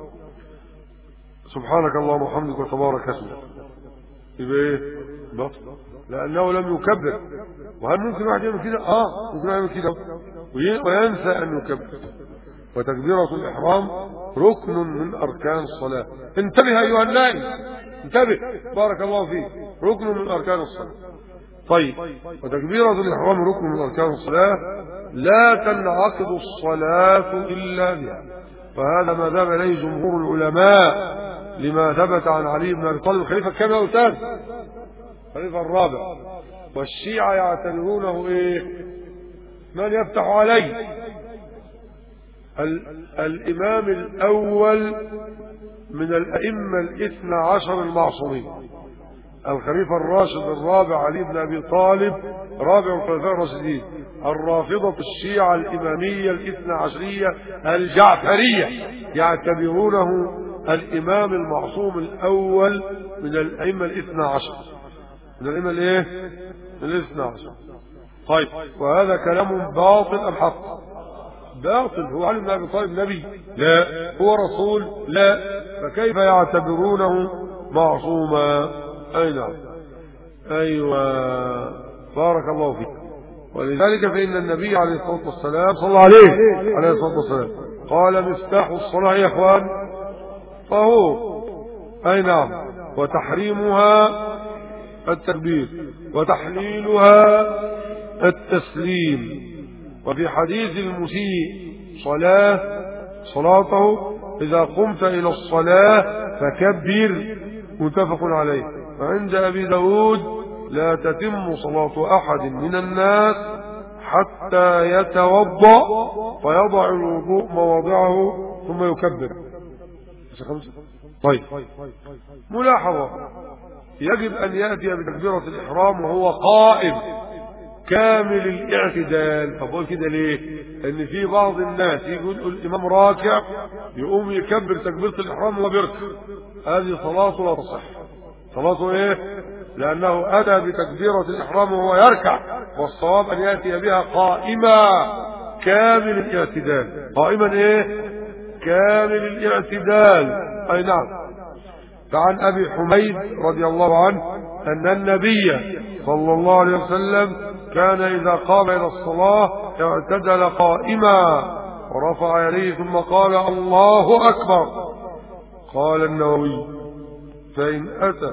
سبحانك اللهم وبحمدك وتبارك اسمك، يبقى ايه؟ بطل، لأنه لم يكبر. وهل ممكن واحد يعمل كده؟ اه ممكن يعمل كده وينسى أن يكبر. وتكبيرة الإحرام ركن من أركان الصلاة. انتبه أيها النائم، انتبه بارك الله فيك، ركن من أركان الصلاة. طيب، وتكبيرة الإحرام ركن من أركان الصلاة، لا تنعقد الصلاة إلا بها، وهذا ما ذهب إليه جمهور العلماء لما ثبت عن علي بن أبي طالب الخليفة كم يا أستاذ؟ الخليفة الرابع. والشيعة يعتبرونه إيه؟ من يفتح عليه؟ الإمام الأول من الأئمة الاثنى عشر المعصومين، الخليفة الراشد الرابع علي بن أبي طالب، رابع الخلفاء الراشدين. الرافضة الشيعة الإمامية الاثنى عشرية الجعفرية يعتبرونه الإمام المعصوم الأول من الأئمة الاثنى عشر، من الأئمة الإيه؟ الاثنى عشر. طيب، وهذا كلام باطل أم حق؟ باطل. هو علي بن أبي طالب نبي؟ لا. هو رسول؟ لا. فكيف يعتبرونه معصوما؟ أي نعم. أيوة بارك الله فيك. ولذلك فإن النبي عليه الصلاة والسلام صلى عليه عليه الصلاة والسلام قال مفتاح الصلاة يا إخوان طهور. أي نعم. وتحريمها التكبير، وتحليلها التسليم. وفي حديث المسيء صلاة صلاته إذا قمت إلى الصلاة فكبر، متفق عليه. وعند أبي داود لا تتم صلاة أحد من الناس حتى يتوضأ فيضع الوضوء مواضعه ثم يكبر. طيب، ملاحظة، يجب أن يأتي بتكبيرة الإحرام وهو قائم كامل الاعتدال. طب قول كده ليه؟ لأن في بعض الناس يقول الإمام راكع يقوم يكبر تكبيرة الإحرام وبيركع، هذه صلاته لا تصح. صلاته إيه؟ لأنه أتى بتكبيرة الإحرام وهو يركع، والصواب أن يأتي بها قائما كامل الاعتدال. قائما إيه؟ كامل الاعتدال. أي نعم. فعن أبي حميد رضي الله عنه أن النبي صلى الله عليه وسلم كان إذا قام إلى الصلاة اعتدل قائما ورفع يديه ثم قال الله أكبر. قال النووي فإن أتى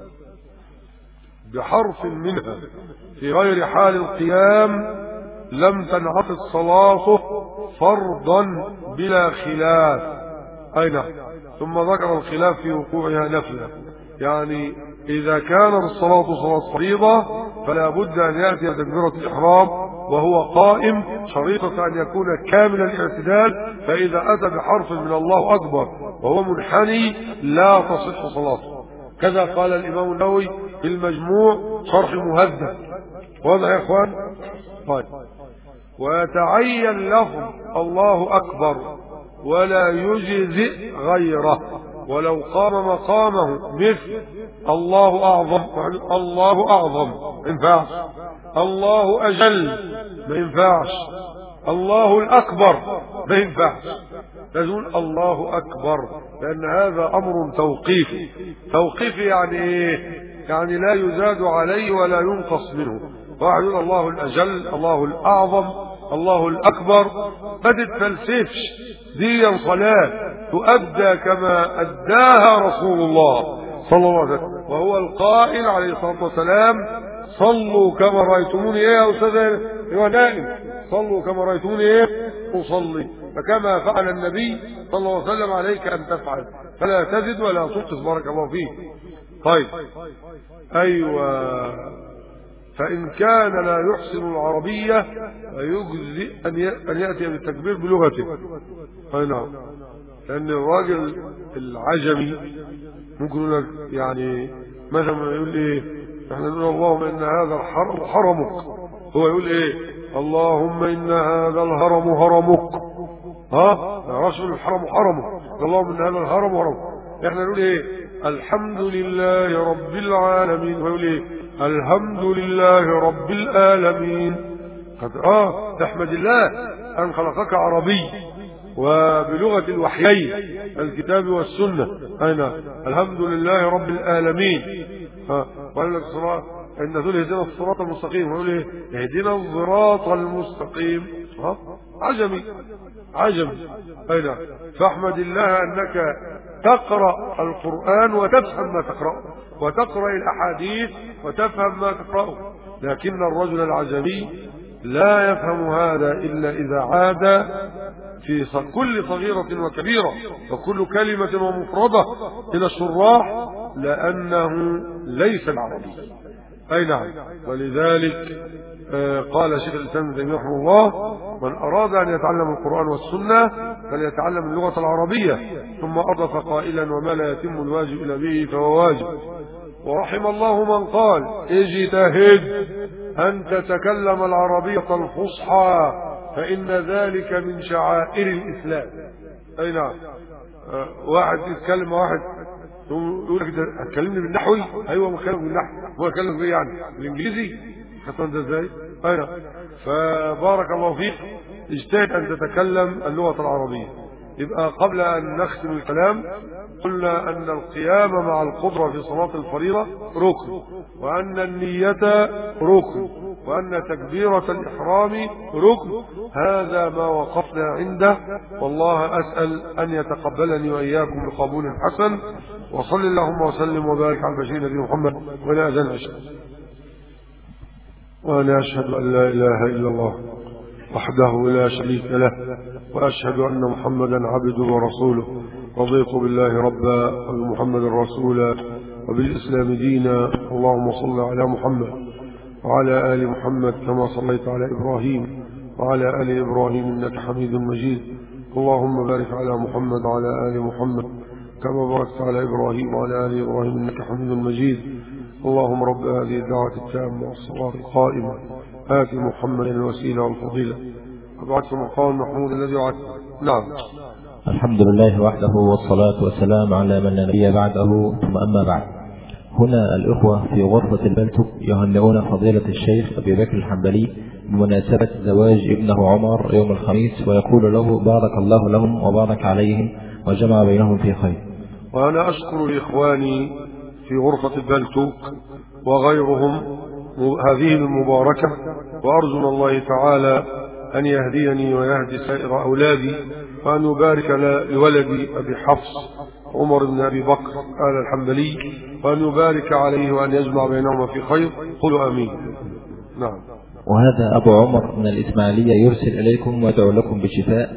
بحرف منها في غير حال القيام لم تنعقد صلاته فرضا بلا خلاف. أي نعم. ثم ذكر الخلاف في وقوعها نفلا، يعني إذا كان الصلاة صلاة فريضة فلا بد أن يأتي تكبيرة الإحرام وهو قائم، شريطة أن يكون كامل الاعتدال. فإذا أتى بحرف من الله أكبر وهو منحني لا تصح صلاته. كذا قال الإمام النووي في المجموع شرح مهذب. واضح يا إخوان؟ طيب، ويتعين لفظ الله أكبر ولا يجزئ غيره، ولو قام مقامه مثل الله أعظم، الله أعظم ما ينفعش، الله أجل ما ينفعش، الله الأكبر ما ينفعش. لازم نقول الله أكبر، لأن هذا أمر توقيفي. توقيفي يعني إيه؟ يعني لا يزاد عليه ولا ينقص منه. واحد يقول الله الأجل، الله الأعظم، الله الأكبر، ما تتفلسفش، دي صلاة تؤدى كما أداها رسول الله صلى الله عليه وسلم، وهو القائل عليه الصلاة والسلام: صلوا كما رأيتموني ايه يا أستاذ هو نائم، صلوا كما رأيتموني ايه أصلي. فكما فعل النبي صلى الله عليه وسلم عليك أن تفعل، فلا تزد ولا تنقص، بارك الله فيك. طيب أيوة، فإن كان لا يحسن العربية فيجزئ أن يأتي بالتكبير بلغته. أي نعم، لأن الراجل العجمي ممكن يقول لك يعني مثلا يقول إيه، احنا نقول اللهم إن هذا الحرم حرمك، هو يقول إيه اللهم إن هذا الهرم هرمك، ها رسول الحرم حرمك، اللهم إن هذا الهرم هرمك. احنا نقول إيه الحمد لله رب العالمين، ويقول إيه الحمد لله رب العالمين. اه تحمد الله أن خلقك عربي وبلغة الوحيين الكتاب والسنة. أين الحمد لله رب العالمين. ها وقال لك صراط إن تقول اهدنا الصراط المستقيم، ويقول ايه اهدنا الصراط المستقيم. ها عجمي عجمي. أين فاحمد الله أنك تقرأ القرآن وتفهم ما تقرأه، وتقرأ الأحاديث وتفهم ما تقرأه. لكن الرجل العجمي لا يفهم هذا إلا إذا عاد في كل صغيرة وكبيرة وكل كلمة ومفردة إلى الشراح، لأنه ليس العربي. أي نعم. ولذلك قال شيخ الإسلام ابن تيمية رحمه الله: من أراد أن يتعلم القرآن والسنة فليتعلم اللغة العربية. ثم أضاف قائلا: وما لا يتم الواجب إلا به فهو واجب. ورحم الله من قال: اجتهد أن تتكلم العربية الفصحى فإن ذلك من شعائر الإسلام. أي نعم. أه واحد يتكلم واحد يقول لك هتكلمني بالنحوي؟ أيوة بكلمك بالنحو. هو يتكلم بيه يعني بالإنجليزي؟ خطان ده ازاي؟ أي نعم. فبارك الله فيك، اجتهد أن تتكلم اللغة العربية. يبقى قبل أن نختم الكلام قلنا أن القيام مع القدرة في صلاة الفريضة ركن، وأن النية ركن، وأن تكبيرة الإحرام ركن. هذا ما وقفنا عنده، والله أسأل أن يتقبلني وإياكم بقبول حسن. وصل اللهم وسلم وبارك على البشير نبي محمد ولا أذن عشاء. وأنا أشهد أن لا إله إلا الله وحده لا شريك له، وأشهد أن محمدا عبده ورسوله. رضيت بالله ربا وبمحمد رسولا وبالإسلام دينا. اللهم صل على محمد وعلى آل محمد كما صليت على إبراهيم وعلى آل إبراهيم إنك حميد مجيد. اللهم بارك على محمد وعلى آل محمد كما باركت على إبراهيم وعلى آل إبراهيم إنك حميد مجيد. اللهم رب هذه الدعوة التامة والصلاة القائمة آت محمدا الوسيلة والفضيلة وابعثه مقام محمود الذي وعدته. نعم. الحمد لله وحده والصلاة والسلام على من لا نبي بعده، ثم أما بعد. هنا الإخوة في غرفة البلتك يهنئون فضيلة الشيخ أبي بكر الحنبلي بمناسبة زواج ابنه عمر يوم الخميس، ويقول له: بارك الله لهم وبارك عليهم وجمع بينهم في خير. وأنا أشكر إخواني في غرفة البلتك وغيرهم هذه المباركة، وأرجو من الله تعالى أن يهديني ويهدي سائر أولادي، وأن يبارك لولدي أبي حفص عمر بن أبي بكر آل الحنبلي، وأن يبارك عليه وأن يجمع بينهما في خير. قولوا آمين. نعم. وهذا أبو عمر من الإسماعيلية يرسل إليكم ويدعو لكم بالشفاء.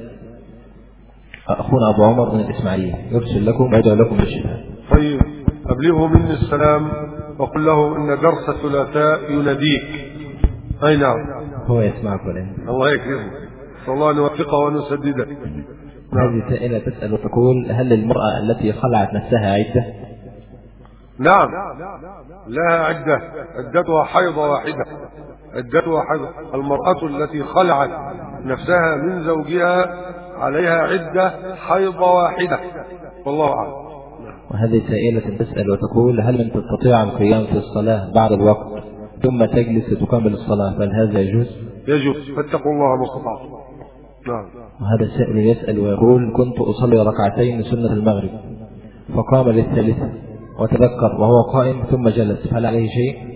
أخونا أبو عمر من الإسماعيلية يرسل لكم ويدعو لكم بالشفاء. طيب، أبلغه مني السلام وقل له إن درس الثلاثاء يناديك. أي نعم. هو يسمعك ولا؟ الله يكرمك. صلى الله أن يوفقه ونسدده. هذه سائلة تسأل وتقول: هل المرأة التي خلعت نفسها عدة؟ نعم، لها عدة، عدتها حيضة واحدة، عدتها حيضة. المرأة التي خلعت نفسها من زوجها عليها عدة حيضة واحدة، والله أعلم. وهذه سائلة تسأل وتقول: هل من تستطيع القيام في الصلاة بعد الوقت ثم تجلس لتكمل الصلاة، فهل هذا يجوز؟ يجوز، فاتقوا الله ما استطعتم. نعم. وهذا السائل يسأل ويقول: كنت أصلي ركعتين سنة المغرب فقام للثالثة وتذكر وهو قائم ثم جلس، هل عليه شيء؟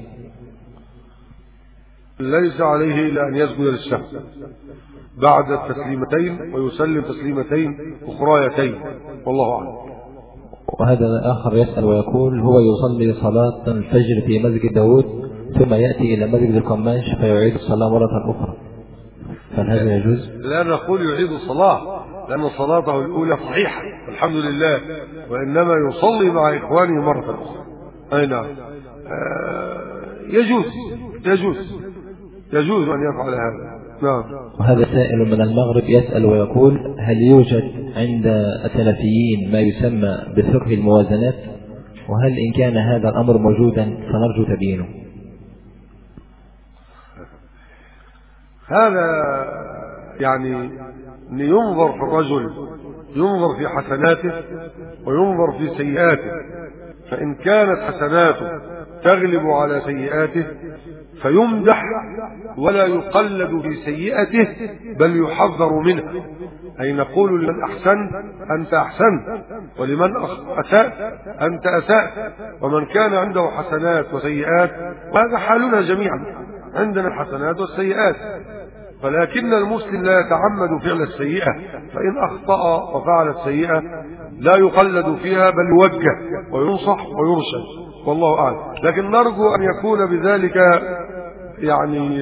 ليس عليه إلا أن يسجد للسهو بعد التسليمتين ويسلم تسليمتين أخريتين، والله أعلم. وهذا آخر يسأل ويقول: هو يصلي صلاة الفجر في مسجد داود ثم يأتي إلى مسجد القماش فيعيد الصلاة مرة أخرى، فهل هذا يجوز؟ لا نقول يعيد الصلاة، لأن صلاته الأولى صحيحة الحمد لله، وإنما يصلي مع إخوانه مرة أخرى. أي نعم. آه يجوز يجوز يجوز أن يفعل هذا. نعم. وهذا سائل من المغرب يسأل ويقول: هل يوجد عند السلفيين ما يسمى بفقه الموازنات؟ وهل إن كان هذا الأمر موجودا فنرجو تبيينه؟ هذا يعني أن ينظر في الرجل، ينظر في حسناته وينظر في سيئاته، فإن كانت حسناته تغلب على سيئاته فيمدح ولا يقلد في سيئته بل يحذر منها، أي نقول لمن أحسن أنت أحسنت، ولمن أساء أنت أساء. ومن كان عنده حسنات وسيئات، وهذا حالنا جميعا، عندنا الحسنات والسيئات، ولكن المسلم لا يتعمد فعل السيئة، فإن أخطأ وفعل السيئة لا يقلد فيها بل يوجه وينصح ويرشد، والله أعلم. لكن نرجو أن يكون بذلك يعني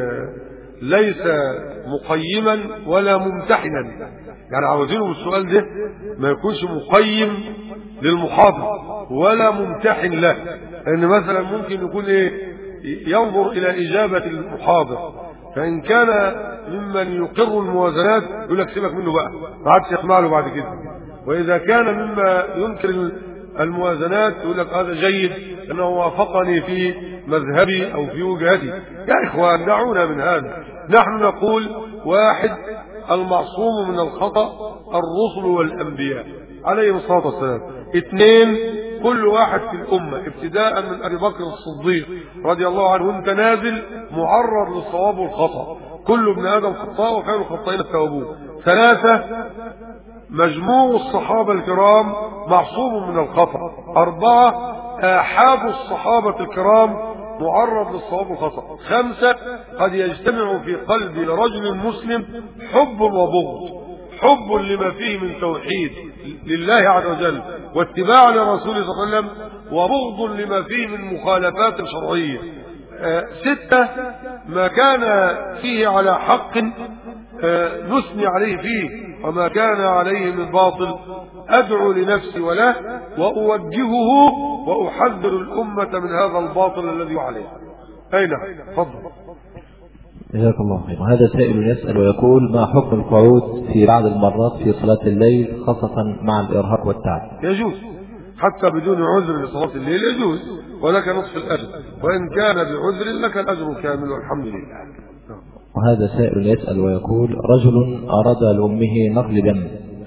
ليس مقيما ولا ممتحنا، يعني عاوزينه بالسؤال ده ما يكونش مقيم للمحاضر ولا ممتحن له، لأن مثلا ممكن يكون إيه ينظر إلى إجابة المحاضر، فإن كان ممن يقر الموازنات يقول لك سيبك منه بقى ما عادش يسمع له بعد كده، وإذا كان مما ينكر الموازنات يقول لك هذا جيد لأنه وافقني في مذهبي أو في وجهتي. يا إخوان دعونا من هذا، نحن نقول: واحد، المعصوم من الخطأ الرسل والأنبياء عليهم الصلاة والسلام. اثنين، كل واحد في الأمة ابتداء من أبي بكر الصديق رضي الله عنه وانت نازل معرض للصواب والخطأ، كل ابن آدم خطاء وخير الخطائين التوابون. ثلاثة، مجموع الصحابة الكرام معصوم من الخطأ. أربعة، آحاد الصحابة الكرام معرض للصواب والخطأ. خمسة، قد يجتمع في قلب لرجل مسلم حب وبغض، حب لما فيه من توحيد لله عز وجل واتباع لرسوله صلى الله عليه وسلم، وبغض لما فيه من مخالفات شرعية. آه ستة، ما كان فيه على حق آه نثني عليه فيه، وما كان عليه من باطل أدعو لنفسي وله وأوجهه وأحذر الأمة من هذا الباطل الذي عليه. أين فضل. جزاك الله خير. وهذا سائل يسأل ويقول: ما حكم القعود في بعض المرات في صلاة الليل خاصة مع الإرهاق والتعب؟ يجوز حتى بدون عذر لصلاة الليل، يجوز ولك نصف الأجر، وإن كان بعذر لك الأجر كامل والحمد لله. وهذا سائل يسأل ويقول: رجل أراد لأمه نقل دم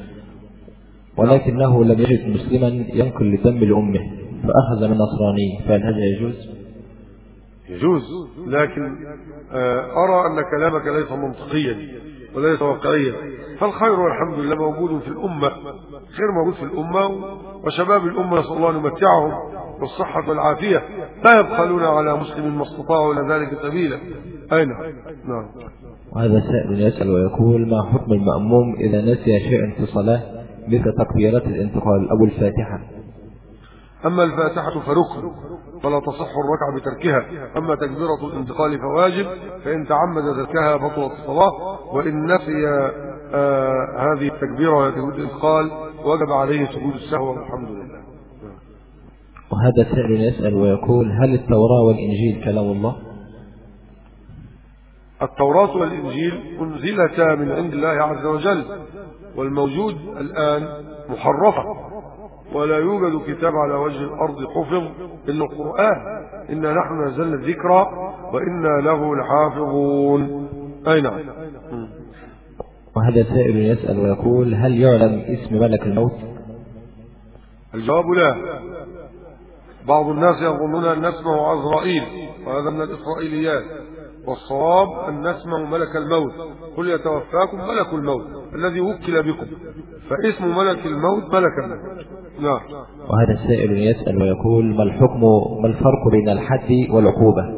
ولكنه لم يجد مسلما ينقل الدم لأمه فأخذ من نصراني، فهل هذا يجوز؟ يجوز، لكن أرى أن كلامك ليس منطقيا وليس واقعيا، فالخير والحمد لله موجود في الأمة، خير موجود في الأمة، وشباب الأمة نسأل الله أن يمتعهم بالصحة والعافية، لا يبخلون على مسلم ما استطاعوا إلى ذلك سبيلا. أين نعم. وهذا سائل يسأل ويقول: ما حكم المأموم إذا نسي شيئا في صلاة مثل تكبيرات الانتقال أو الفاتحة؟ أما الفاتحة فركن فلا تصح الركعة بتركها، أما تكبيرة الانتقال فواجب، فإن تعمد تركها بطلت الصلاة، وإن نسي آه هذه التكبيرة الانتقال وجب عليه سجود السهو والحمد لله. وهذا سائل يسأل ويقول: هل التوراة والإنجيل كلام الله؟ التوراة والإنجيل أنزلتا من عند الله عز وجل، والموجود الآن محرفة، ولا يوجد كتاب على وجه الأرض حفظ إلا القرآن، إنا نحن نزلنا الذكر وإنا له لحافظون. أي نعم. وهذا سائل يسأل ويقول: هل يعلم اسم ملك الموت؟ الجواب لا. بعض الناس يظنون أن اسمه عزرائيل، وهذا من الإسرائيليات، والصواب أن نسمع ملك الموت، قل يتوفاكم ملك الموت الذي وكل بكم، فاسم ملك الموت ملك الموت. نعم. وهذا السائل يسأل ويقول: ما الحكم ما الفرق بين الحد والعقوبة؟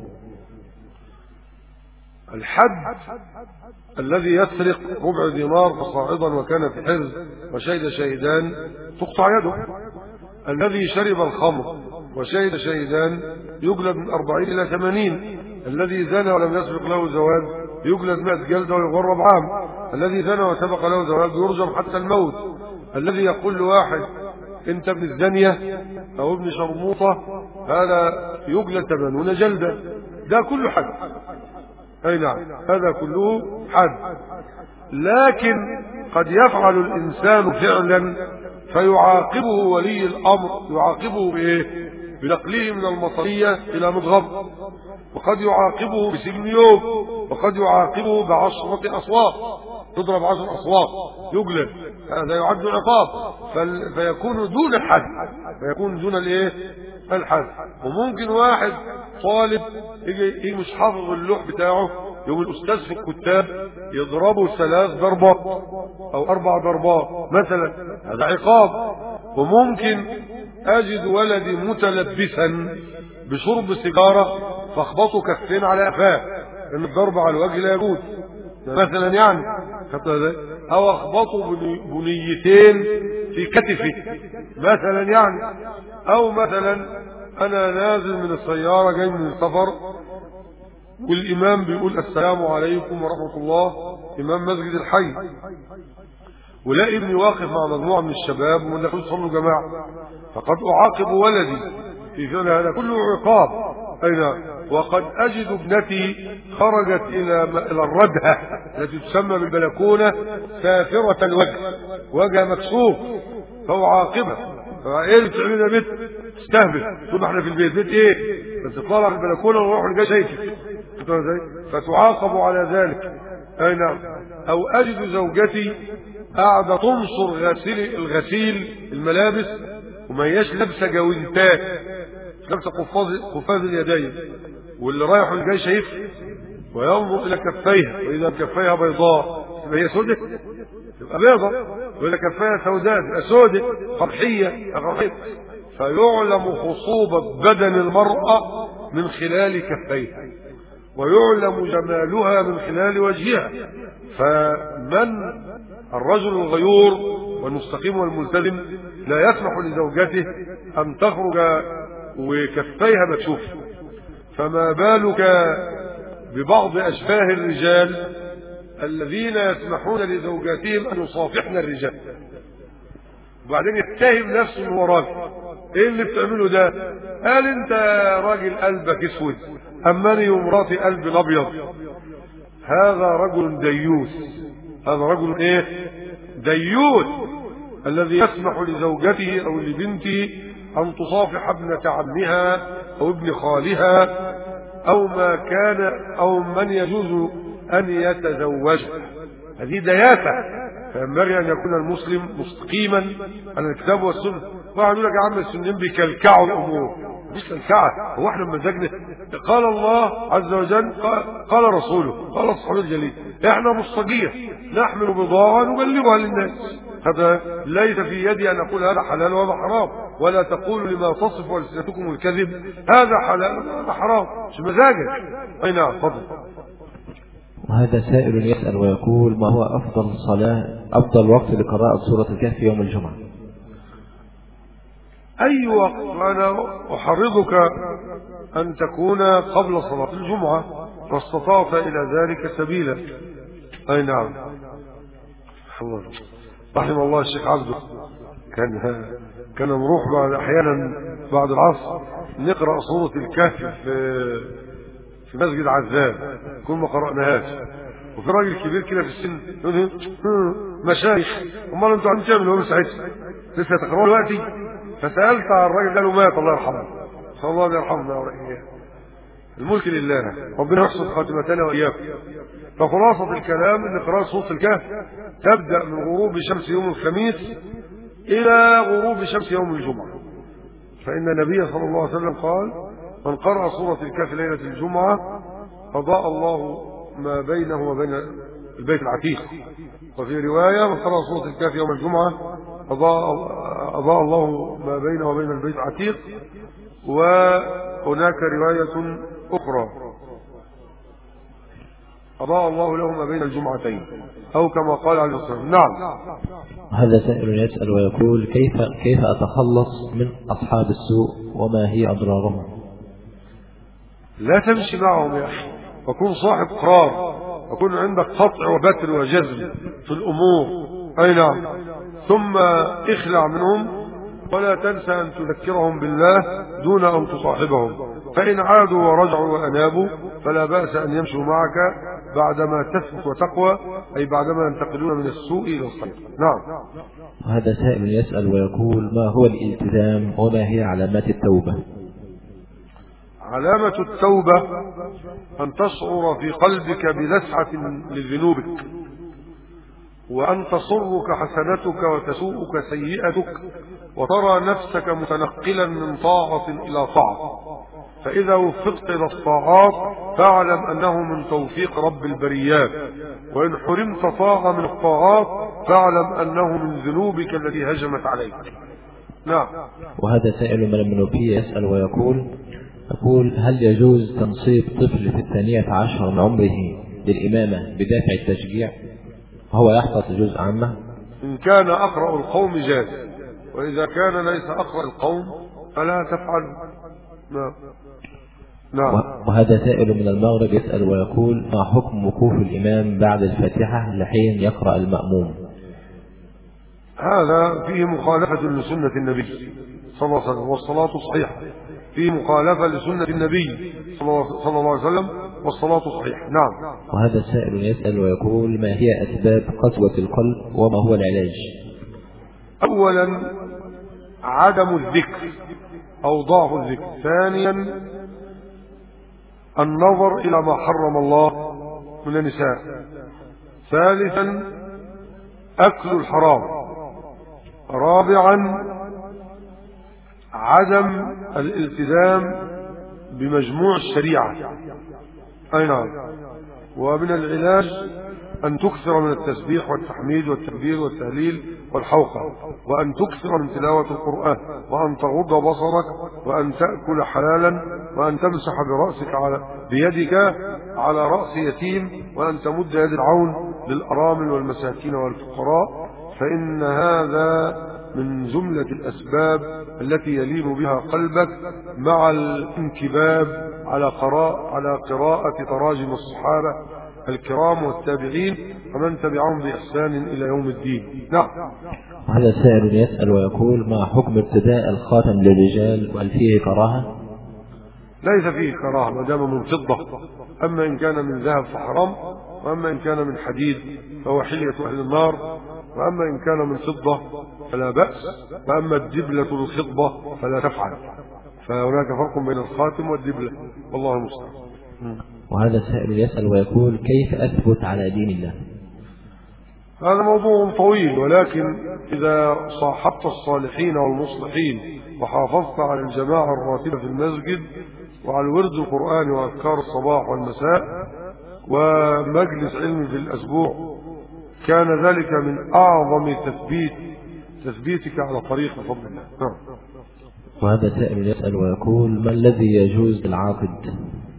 الحد الذي يسرق ربع دينار فصاعدا وكان في حرز وشهد شهيدان تقطع يده. الذي شرب الخمر وشهد شهيدان يجلد من أربعين إلى ثمانين. الذي زنى ولم يسبق له زواج يجلد مئة جلدة ويغرب عام. الذي زنى وسبق له زواج يرجم حتى الموت. الذي يقول لواحد انت ابن الزانية او ابن شرموطة هذا يجلد ثمانون جلدة. ده كله حد. اي نعم، هذا كله حد. لكن قد يفعل الانسان فعلا فيعاقبه ولي الامر، يعاقبه بايه؟ بنقله من المطرية الى مضغب، وقد يعاقبه بسجن يوم، وقد يعاقبه بعشرة اصوات، تضرب عشر اصوات يجلد. هذا يعد عقاب فيكون دون الحد، فيكون دون الايه؟ الحد. وممكن واحد طالب يجي مش حافظ اللوح بتاعه، يوم الاستاذ في الكتاب يضربه ثلاث ضربات او اربع ضربات مثلا، هذا عقاب. وممكن اجد ولدي متلبسا بشرب سيجاره فاخبطه كفين على قفاه، لان الضرب على الوجه لا يجوز مثلا يعني، او اخبطه بنيتين في كتفه مثلا يعني. او مثلا انا نازل من السياره جاي من السفر والامام بيقول السلام عليكم ورحمه الله، امام مسجد الحي، ولاقي ابني واقف مع مجموعه من الشباب وما دخلوش يصلوا جماعه، فقد اعاقب ولدي في فعل هذا كله عقاب. اين وقد اجد ابنتي خرجت الى الى الردهه التي تسمى بالبلكونه سافره الوجه، وجه مكسوف، فاعاقبها. فايه اللي بتعملها بنت؟ تستهبل، تقول احنا في البيت، بيت ايه؟ بس تطلع في البلكونه ونروح لجا شايفك، فتعاقب على ذلك. اي نعم. او اجد زوجتي قاعده تنشر غسيل الغسيل الملابس وما هياش لابسه جوانتات، لابسه قفاز قفاز اليدين، واللي رايح والجاي شايف وينظر الى كفيها، واذا كفيها بيضاء تبقى هي سودة، تبقى بيضاء، واذا كفيها سوداء تبقى سودة قرحيه قرحيه. فيعلم خصوبة بدن المرأة من خلال كفيها، ويعلم جمالها من خلال وجهها. فمن الرجل الغيور والمستقيم والملتزم لا يسمح لزوجته أن تخرج وكفيها مكشوف، فما بالك ببعض أشباه الرجال الذين يسمحون لزوجاتهم أن يصافحن الرجال، وبعدين يتهم نفسه انه راجل. ايه اللي بتعمله ده؟ قال انت راجل قلبك اسود، اماني ومراتي قلب الابيض. هذا رجل ديوث، هذا رجل ايه؟ ديوث، الذي يسمح لزوجته او لبنته ان تصافح ابنة عمها او ابن خالها او ما كان او من يجوز ان يتزوجها. هذه دياثة. فينبغي ان يكون المسلم مستقيما على الكتاب والسنه. واحد يقول لك يا عم السنين بيكلكعوا الامور، مش كلكعه، هو احنا بمزاجنا؟ قال الله عز وجل، قال رسوله، قال الصحابي الجليل، احنا مصطجيه نحمل بضاعه نبلغها للناس. هذا ليس في يدي ان اقول هذا حلال وهذا حرام، ولا تقولوا لما تصف السنتكم الكذب هذا حلال وهذا حرام، مش مزاجك. اي نعم، تفضل. وهذا سائل يسأل ويقول: ما هو أفضل صلاة أفضل وقت لقراءة سورة الكهف يوم الجمعة؟ أي وقت. أنا أحرضك أن تكون قبل صلاة الجمعة واستطعت إلى ذلك سبيلا. أي نعم. رحم الله الشيخ عبده، كان كان نروح بعد أحيانا بعد العصر نقرأ سورة الكهف في في مسجد عزام، كل ما قرأناهاش. وفي راجل كبير كده في السن مشايخ، امال انتوا عم تعملوا ايه ساعتها؟ لسه تقرأوا دلوقتي؟ فسألت على الراجل قال له مات الله يرحمه، صلى الله يرحمنا وإياه. الملك لله، ربنا يحسن خاتمتنا وإياكم. فخلاصة الكلام ان قراءة سورة الكهف تبدأ من غروب شمس يوم الخميس إلى غروب شمس يوم الجمعة. فإن النبي صلى الله عليه وسلم قال: من قرأ سورة الكهف ليلة الجمعة أضاء الله ما بينه وبين البيت العتيق. وفي رواية من قرأ سورة الكهف يوم الجمعة أضاء, أضاء الله ما بينه وبين البيت العتيق. وهناك رواية أخرى أضاء الله له ما بين الجمعتين أو كما قال عليه الصلاة والسلام. نعم. هذا سائل يسأل ويقول كيف كيف أتخلص من أصحاب السوء وما هي أضرارهم؟ لا تمشي معهم يا أخي، وكن صاحب قرار، وكن عندك قطع وبتر وجزم في الأمور. أي نعم. ثم اخلع منهم ولا تنسى أن تذكرهم بالله دون أن تصاحبهم، فإن عادوا ورجعوا وأنابوا فلا بأس أن يمشوا معك بعدما تثبت وتقوى، أي بعدما ينتقلون من السوء إلى الخير. نعم. هذا سائل يسأل ويقول ما هو الالتزام وما هي علامات التوبة؟ علامة التوبة أن تشعر في قلبك بلسعة لذنوبك، وأن تصرك حسنتك وتسوءك سيئتك، وترى نفسك متنقلا من طاعة إلى طاعة. فإذا وفقت إلى الطاعات فاعلم أنه من توفيق رب البريات، وإن حرمت طاعة من الطاعات فاعلم أنه من ذنوبك التي هجمت عليك. نعم. وهذا سائل من المنوفية يسأل ويقول يقول هل يجوز تنصيب طفل في الثانية عشر من عمره للإمامة بدافع التشجيع وهو يحفظ جزء عامة؟ إن كان أقرأ القوم جاز، وإذا كان ليس أقرأ القوم فلا تفعل. نعم. نعم. وهذا سائل من المغرب يسأل ويقول ما حكم وقوف الإمام بعد الفاتحة لحين يقرأ المأموم؟ هذا فيه مخالفة لسنة النبي صلى الله عليه وسلم، والصلاة صحيحة. فيه مخالفة لسنة النبي صلى الله عليه وسلم والصلاة صحيحة. نعم. وهذا سائل يسأل ويقول ما هي أسباب قسوة القلب وما هو العلاج؟ أولا عدم الذكر أو ضعف الذكر. ثانيا النظر إلى ما حرم الله من النساء. ثالثا أكل الحرام. رابعا عدم الالتزام بمجموع الشريعة. أي نعم. ومن العلاج أن تكثر من التسبيح والتحميد والتكبير والتهليل والحوقة، وأن تكثر من تلاوة القرآن، وأن تغض بصرك، وأن تأكل حلالا، وأن تمسح برأسك على بيدك على رأس يتيم، وأن تمد يد العون للأرامل والمساكين والفقراء، فإن هذا من جملة الأسباب التي يلين بها قلبك مع الانكباب على قراءة على قراءة تراجم الصحابة الكرام والتابعين ومن تبعهم بإحسان إلى يوم الدين. نعم. هذا سائل يسأل ويقول ما حكم ارتداء الخاتم للرجال وهل فيه كراهة؟ ليس فيه كراهة ما دام من فضة، أما إن كان من ذهب فحرام، وأما إن كان من حديد فهو حلية أهل النار، وأما إن كان من فضة فلا بأس، وأما الدبلة الخضبة فلا تفعل. فهناك فرق بين الخاتم والدبلة، والله المستعان. وهذا سائل يسأل ويقول كيف أثبت على دين الله؟ هذا موضوع طويل، ولكن إذا صاحبت الصالحين والمصلحين وحافظت على الجماعة الراتبة في المسجد وعلى الورد القرآن وأذكار الصباح والمساء ومجلس علم في الأسبوع كان ذلك من أعظم تثبيت تثبيتك على طريق بفضل الله. نعم. وهذا سائل يسأل ويقول ما الذي يجوز للعاقد؟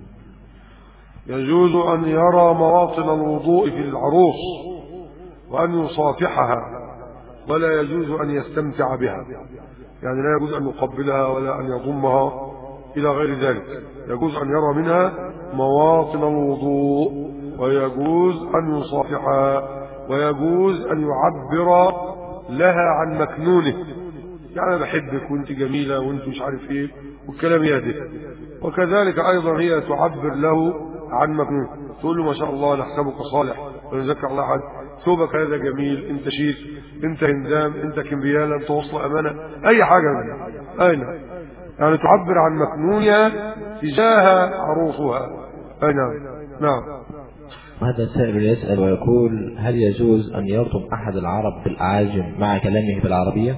يجوز أن يرى مواطن الوضوء في العروس وأن يصافحها، ولا يجوز أن يستمتع بها، يعني لا يجوز أن يقبلها ولا أن يضمها إلى غير ذلك. يجوز أن يرى منها مواطن الوضوء، ويجوز أن يصافحها، ويجوز أن يعبر لها عن مكنونه، يعني بحبك وانت جميلة وانت مش عارف ايه والكلام يهدف. وكذلك أيضا هي تعبر له عن مكنونه، تقول له ما شاء الله نحسبك صالح ونذكر الله أحد، ثوبك هذا جميل، انت شيك، انت هندام، انت كمبيالة، انت وصل أمانة، أي حاجة منها. أين يعني تعبر عن مكنونها تجاه عروسها. أين نعم. هذا سائل يسأل ويقول هل يجوز أن يرطب أحد العرب بالأعاجم مع كلامه بالعربية؟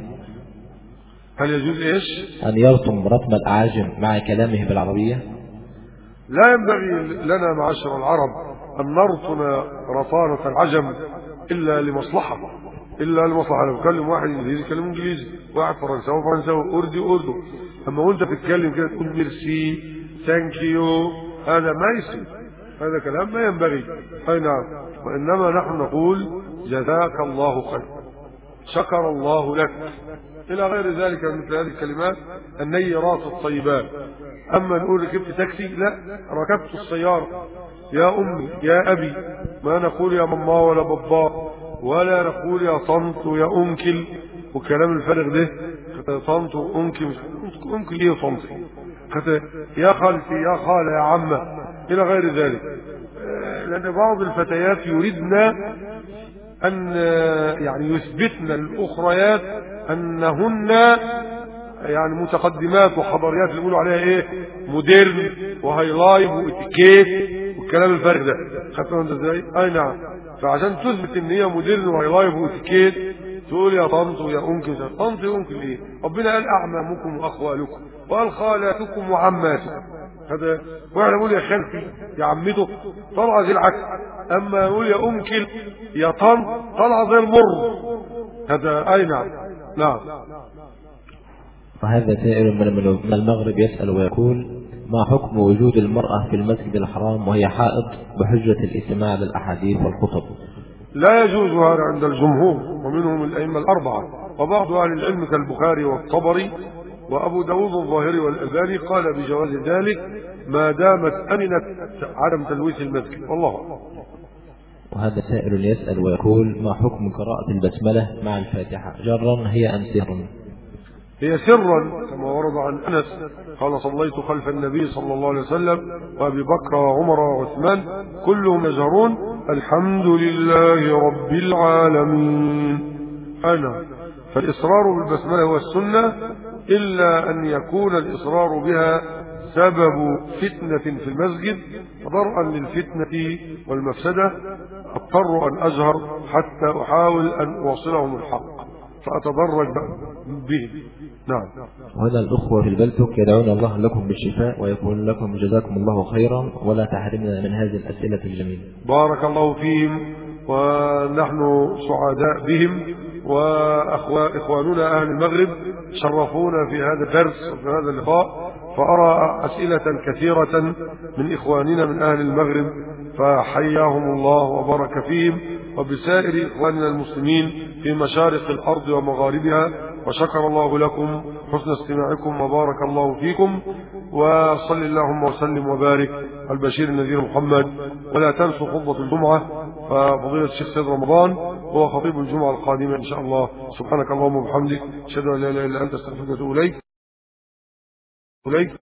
هل يجوز إيش؟ أن يرطب رطب الأعاجم مع كلامه بالعربية؟ لا ينبغي لنا معاشر العرب أن نرطن رطانة العجم إلا لمصلحة إلا لمصلحة. لو بكلم واحد إنجليزي يكلم إنجليزي، واحد فرنساوي فرنساوي، أردي أردو. أما وأنت بتتكلم كده تقول ميرسي ثانك يو، هذا ما يصير، هذا كلام ما ينبغي. أي نعم. وإنما نحن نقول جزاك الله خير، شكر الله لك، إلى غير ذلك من مثل هذه الكلمات النيرات الطيبات. أما نقول ركبت تاكسي، لا، ركبت السيارة، يا أمي يا أبي، ما نقول يا ماما ولا بابا، ولا نقول يا طنط ويا أنكل والكلام الفارغ ده. طنط وأنكل، أنكل إيه وطنط؟ يا خالتي يا خالة يا عمة، إلى غير ذلك. لأن بعض الفتيات يريدن أن يعني يثبتن الأخريات أنهن يعني متقدمات وحضاريات، اللي بيقولوا عليها ايه، مودرن وهاي لايف واتيكيت والكلام الفارغ ده. خدتوا انت ازاي؟ اي نعم. فعشان تثبت ان هي مودرن وهاي لايف واتيكيت تقول يا طنط ويا انكل. طنط وانكل ايه؟ ربنا قال اعمامكم واخوالكم، وقال خالاتكم وعماتكم. هذا واحد يقول يا خالتي يا عمته، طلع زي العكس. اما يقول يا انكل يا طنط طلع زي المر. هذا اي نعم. نعم. وهذا سائل من المغرب يسأل ويقول: ما حكم وجود المرأة في المسجد الحرام وهي حائض بحجة الاستماع للأحاديث والخطب؟ لا يجوز هذا عند الجمهور، ومنهم الأئمة الأربعة وبعض أهل العلم كالبخاري والطبري وأبو داود الظاهري والألباني قال بجواز ذلك ما دامت أمنت عدم تلويث المسجد. والله. وهذا سائل يسأل ويقول: ما حكم قراءة البسملة مع الفاتحة، جرا هي أم سرا؟ هي سرا كما ورد عن أنس قال: صليت خلف النبي صلى الله عليه وسلم وأبي بكر وعمر وعثمان كلهم يجهرون الحمد لله رب العالمين. أنا فالإصرار بالبسملة هو السنة، إلا أن يكون الإصرار بها سبب فتنة في المسجد، فضرءا للفتنة والمفسدة أضطر أن أجهر حتى أحاول أن أوصلهم الحق فأتدرج به. نعم. وهذا الأخوة في البلتك يدعون الله لكم بالشفاء ويقول لكم جزاكم الله خيرا ولا تحرمنا من هذه الأسئلة الجميلة. بارك الله فيهم، ونحن سعداء بهم، وإخواننا أهل المغرب شرفونا في هذا الدرس وفي هذا اللقاء، فأرى أسئلة كثيرة من إخواننا من أهل المغرب، فحياهم الله وبارك فيهم وبسائر إخواننا المسلمين في مشارق الأرض ومغاربها، وشكر الله لكم حسن استماعكم وبارك الله فيكم، وصل اللهم وسلم وبارك على البشير النذير محمد. ولا تنسوا خطبة الجمعة، ففضيلة الشيخ سيد رمضان هو خطيب الجمعة القادمة إن شاء الله. سبحانك اللهم وبحمدك، أشهد أن لا إله إلا أنت، أستغفرك وأتوب إليك.